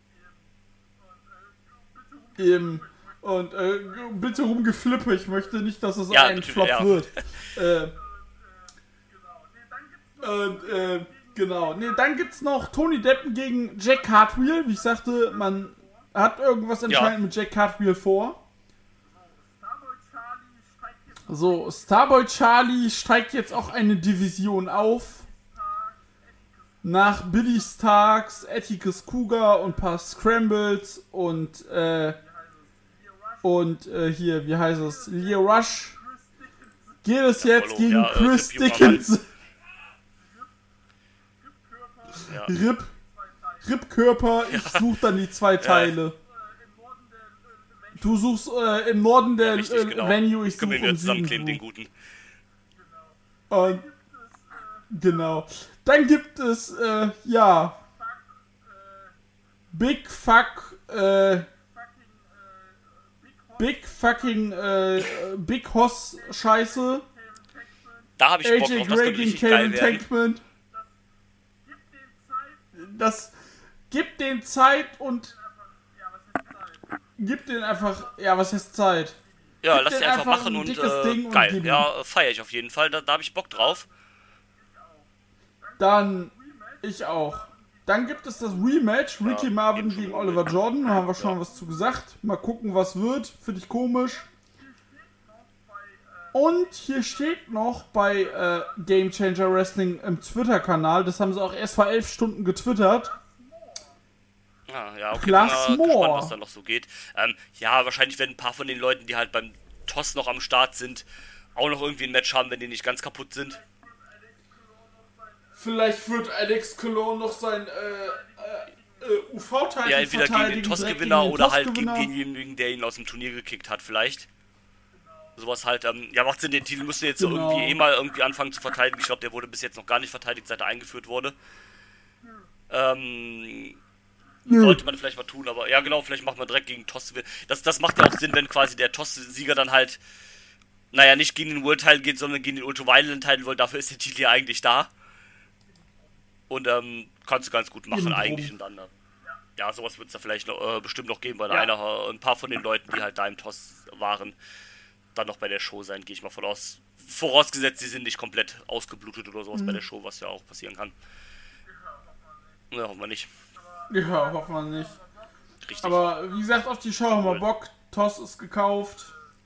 Eben. Und äh, bitte rumgeflippe. Ich möchte nicht, dass es Ja, ein natürlich, Flop ja. wird. Äh, und, äh, Genau. Nee, dann gibt's noch Tony Deppen gegen Jack Cartwheel. Wie ich sagte, man hat irgendwas anscheinend ja. mit Jack Cartwheel vor. So, Starboy Charlie steigt jetzt auch eine Division auf. Nach Billy Starks, Atticus Cougar und ein paar Scrambles und äh, und äh, hier, wie heißt es, Leo Rush geht es jetzt Apollo, gegen ja, Chris äh, Dickinson. Ja. Rip, Rip-Körper, ich ja. suche dann die zwei Teile. Ja. Du suchst äh, im Norden der ja, richtig, äh, genau. Venue, ich suche um zusammenkleben, den guten. Und, genau. Dann gibt es, äh, ja, Big Fuck, äh, Big fucking, äh, Big Hoss Scheiße. Da habe ich Bock drauf, das könnte richtig geil werden. Das gibt den Zeit und gibt den einfach, ja, was heißt Zeit? Ja, gibt lass die einfach machen und, äh, geil. Und ja, feiere ich auf jeden Fall, da, da habe ich Bock drauf. Dann, ich auch. Dann gibt es das Rematch, Ricky ja, Marvin gegen Oliver Jordan, da haben wir schon ja. was zu gesagt. Mal gucken, was wird, finde ich komisch. Und hier steht noch bei äh, Game Changer Wrestling im Twitter-Kanal, das haben sie auch erst vor elf Stunden getwittert. Ah, ja, okay, Plus bin mal gespannt, was da noch so geht. Ähm, ja, wahrscheinlich werden ein paar von den Leuten, die halt beim T O S noch am Start sind, auch noch irgendwie ein Match haben, wenn die nicht ganz kaputt sind. Vielleicht wird Alex Cologne noch sein äh, äh, U V-Titel ja, entweder gegen den T O S-Gewinner oder halt gegen denjenigen, der ihn aus dem Turnier gekickt hat, vielleicht. Sowas halt, ähm, ja, macht Sinn, den Titel müsste jetzt genau. irgendwie eh mal irgendwie anfangen zu verteidigen. Ich glaube, der wurde bis jetzt noch gar nicht verteidigt, seit er eingeführt wurde. Ähm, ja. Sollte man vielleicht mal tun, aber ja genau, vielleicht macht man direkt gegen T O S. Das, das macht ja auch Sinn, wenn quasi der T O S-Sieger dann halt, naja, nicht gegen den World-Title geht, sondern gegen den Ultra-Violent-Title, weil dafür ist der Titel ja eigentlich da. Und ähm, kannst du ganz gut machen Innenrum. eigentlich und dann, äh, ja, sowas wird es da vielleicht noch, äh, bestimmt noch geben, weil ja. einer, äh, ein paar von den Leuten, die halt da im T O S waren, dann noch bei der Show sein, gehe ich mal von aus. Vorausgesetzt, sie sind nicht komplett ausgeblutet oder sowas mhm. bei der Show, was ja auch passieren kann. Ja, hoffen wir nicht. Ja, hoffen wir nicht. Richtig. Aber wie gesagt, auf die Show haben wir Bock. T O S ist gekauft.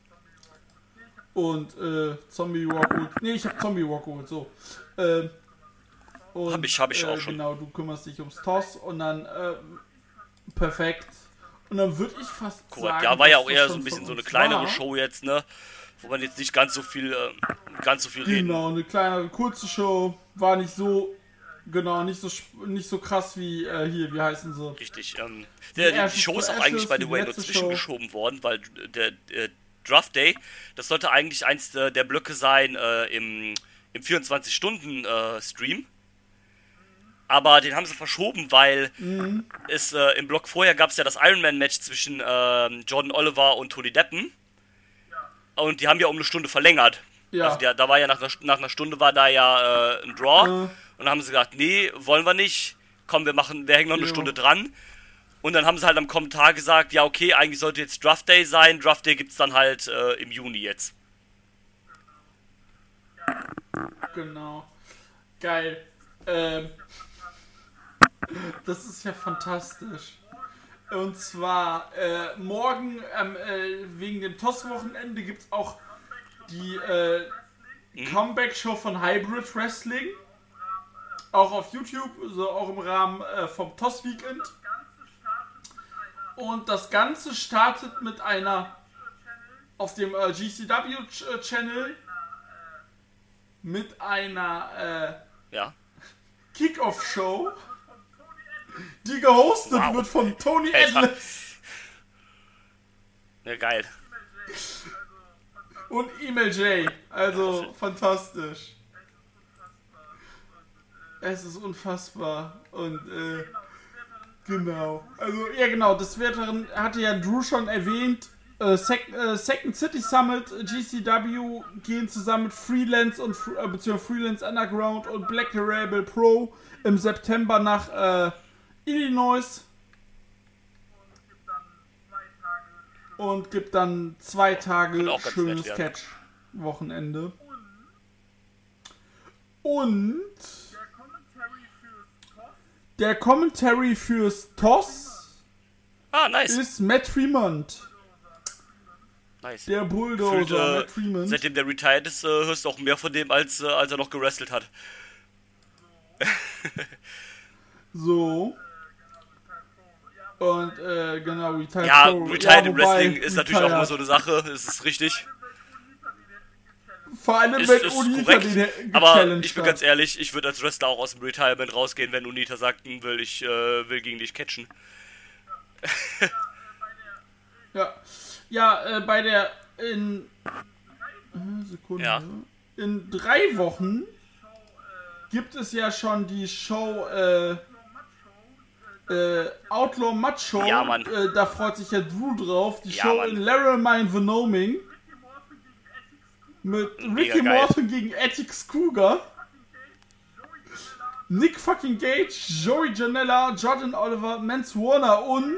Und äh, Zombie Walk geholt. Nee, ich hab Zombie Walk geholt, so. Äh, und, hab ich, hab ich äh, auch schon. Genau, du kümmerst dich ums T O S und dann äh, perfekt. Und dann würde ich fast Korrekt. sagen... Ja, war ja auch eher so ein bisschen so eine kleinere war. Show jetzt, ne? Wo man jetzt nicht ganz so viel, äh, ganz so viel reden. Genau, eine kleinere, kurze Show. War nicht so... Genau, nicht so nicht so krass wie äh, hier, wie heißen sie? Richtig, ähm, der, die, die Show ist auch eigentlich by the way nur zwischengeschoben worden, weil der, der Draft Day, das sollte eigentlich eins der, der Blöcke sein äh, im, im vierundzwanzig-Stunden-Stream. Aber den haben sie verschoben, weil mhm. es äh, im Block vorher gab es ja das Ironman-Match zwischen äh, Jordan Oliver und Tony Deppen. Und die haben ja um eine Stunde verlängert. Ja. Also der, da war ja nach einer, nach einer Stunde war da ja äh, ein Draw. Mhm. Und dann haben sie gesagt, nee, wollen wir nicht. Komm, wir machen, wir hängen noch eine jo. Stunde dran. Und dann haben sie halt am Kommentar gesagt, ja okay, eigentlich sollte jetzt Draft Day sein. Draft Day gibt's dann halt äh, im Juni jetzt. Genau. Geil. Ähm, das ist ja fantastisch. Und zwar äh, morgen ähm, äh, wegen dem T O S-Wochenende gibt's auch die äh, mhm. Comeback-Show von Hybrid Wrestling. Auch auf YouTube, so auch im Rahmen äh, vom T O S-Weekend. Und das Ganze startet mit einer auf dem äh, G C W-Channel mit einer äh, ja. Kick-Off-Show, die gehostet wow. wird von Tony Atlas. Ja, geil. Und Email J. Also fantastisch. Es ist unfassbar. Und, äh, genau. Also, ja, genau. Des Weiteren hatte ja Drew schon erwähnt. Äh, Sec- äh, Second City Summit, G C W gehen zusammen mit Freelance und äh, beziehungsweise Freelance Underground und Black Rebel Pro im September nach äh, Illinois. Und gibt dann zwei Tage schönes Catch-Wochenende. Und Der Commentary fürs T O S Ah, nice. ist Matt Tremont. Nice. Der Bulldozer, Gefühlt, äh, Matt Tremont. Seitdem der retired ist, äh, hörst du auch mehr von dem, als, äh, als er noch gewrestelt hat. So. Und, äh, genau, Retired Ja, Pro. retired ja, im wobei, Wrestling ist natürlich auch retired. immer so eine Sache, das ist richtig. Vor allem, Ist, wenn ist Unita korrekt, den aber gechallenged ich bin hat. ganz ehrlich, ich würde als Wrestler auch aus dem Retirement rausgehen, wenn Unita sagt, hm, will ich äh, will gegen dich catchen. Ja, ja äh, bei der in äh, Sekunde Ja. in drei Wochen gibt es ja schon die Show äh, äh, Outlaw Macho. Ja, Mann. Äh, da freut sich ja Drew drauf. Die Ja, Show Mann. in Laramie, Wyoming mit Mega Ricky geil. Morton gegen Atticus Cougar. Nick fucking Gage, Joey Janela, Jordan Oliver, Mance Warner und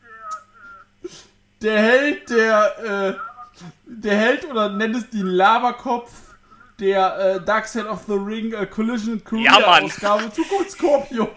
der Held, der, äh, der Held oder nennt es den Laberkopf der äh, Dark Side of the Ring äh, Collision Career Ja, Mann. Ausgabe Zukunft Scorpio.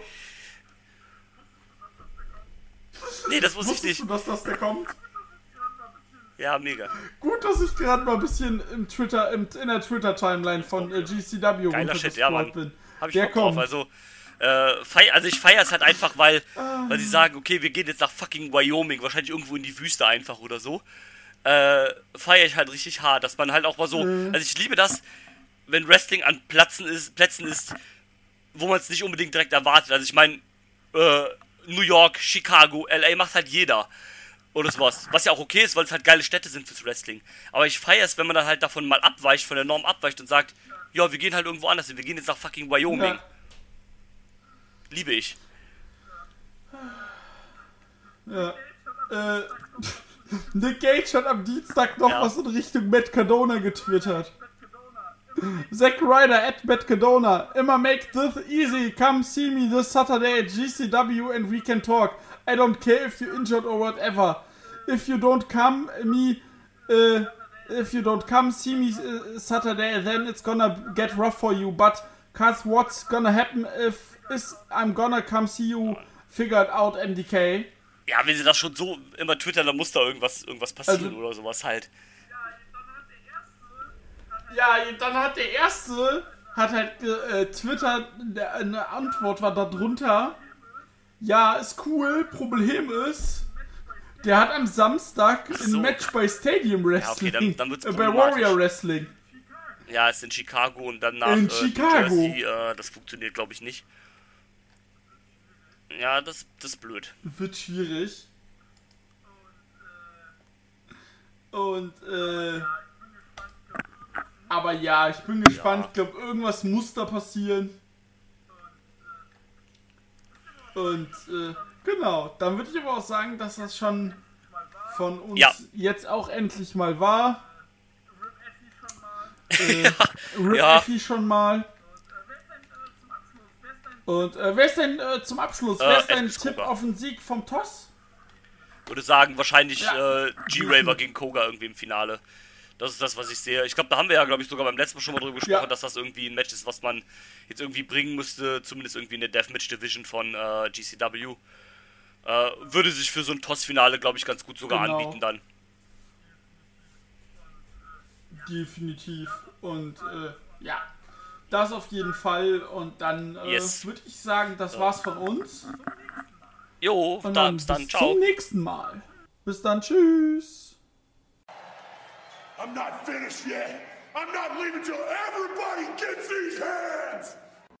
Nee, das wusste ich Wusstest nicht. du, dass das der kommt? Ja, mega. Gut, dass ich gerade mal ein bisschen im Twitter, im, in der Twitter-Timeline von äh, G C W Geiler Shit, ja, Mann. bin. Hab ich Der Bock drauf. kommt. Also, äh, fei also ich feiere es halt einfach, weil, weil sie sagen, okay, wir gehen jetzt nach fucking Wyoming, wahrscheinlich irgendwo in die Wüste einfach oder so. Äh, feiere ich halt richtig hart, dass man halt auch mal so, Mhm. also ich liebe das, wenn Wrestling an Plätzen ist, Plätzen ist, wo man es nicht unbedingt direkt erwartet. Also ich meine, äh, New York, Chicago, L A macht halt jeder. Oder sowas. Was ja auch okay ist, weil es halt geile Städte sind fürs Wrestling. Aber ich feiere es, wenn man dann halt davon mal abweicht, von der Norm abweicht und sagt, ja, wir gehen halt irgendwo anders hin, wir gehen jetzt nach fucking Wyoming. Ja. Liebe ich. Ja. Äh, Nick Gage hat am Dienstag noch Ja. was in Richtung Matt Cardona getwittert. Zack Ryder at Matt Cardona. Immer make this easy. Come see me this Saturday at G C W and we can talk. I don't care if you're injured or whatever. If you don't come me, uh, if you don't come see me uh, Saturday, then it's gonna get rough for you. But cause what's gonna happen if is I'm gonna come see you figured out M D K. Ja, wenn sie das schon so immer twittern, dann muss da irgendwas, irgendwas passieren Also- oder sowas halt. Ja, dann hat der erste, hat halt äh, Twitter, der, eine Antwort war da drunter. Ja, ist cool, Problem ist, der hat am Samstag so. ein Match bei Stadium Wrestling, Ja, okay, dann- dann wird's äh, bei problematisch. Warrior Wrestling. Ja, ist in Chicago und dann nach In äh, Chicago. New Jersey. Äh, das funktioniert, glaube ich, nicht. Ja, das, das ist blöd. Wird schwierig. Und, äh, aber ja, ich bin gespannt. Ja. Ich glaube, irgendwas muss da passieren. Und, äh, genau. Dann würde ich aber auch sagen, dass das schon von uns Ja. jetzt auch endlich mal war. Äh, Rip Ja. Effie schon mal. Und, äh, wer ist denn äh, zum Abschluss? Äh, wer ist dein Atticus Tipp Cougar. auf den Sieg vom T O S? Würde sagen, wahrscheinlich Ja. äh, G-Raver gegen Koga irgendwie im Finale. Das ist das, was ich sehe. Ich glaube, da haben wir ja, glaube ich, sogar beim letzten Mal schon mal drüber gesprochen, Ja. dass das irgendwie ein Match ist, was man jetzt irgendwie bringen müsste, zumindest irgendwie in der Deathmatch-Division von äh, G C W. Äh, würde sich für so ein T O S-Finale, glaube ich, ganz gut sogar Genau. anbieten dann. Definitiv. Und äh, ja, das auf jeden Fall. Und dann äh, Yes. würde ich sagen, das war's von uns. Jo, Und dann, dann bis dann, bis ciao. zum nächsten Mal. Bis dann, tschüss. I'm not finished yet. I'm not leaving till everybody gets these hands.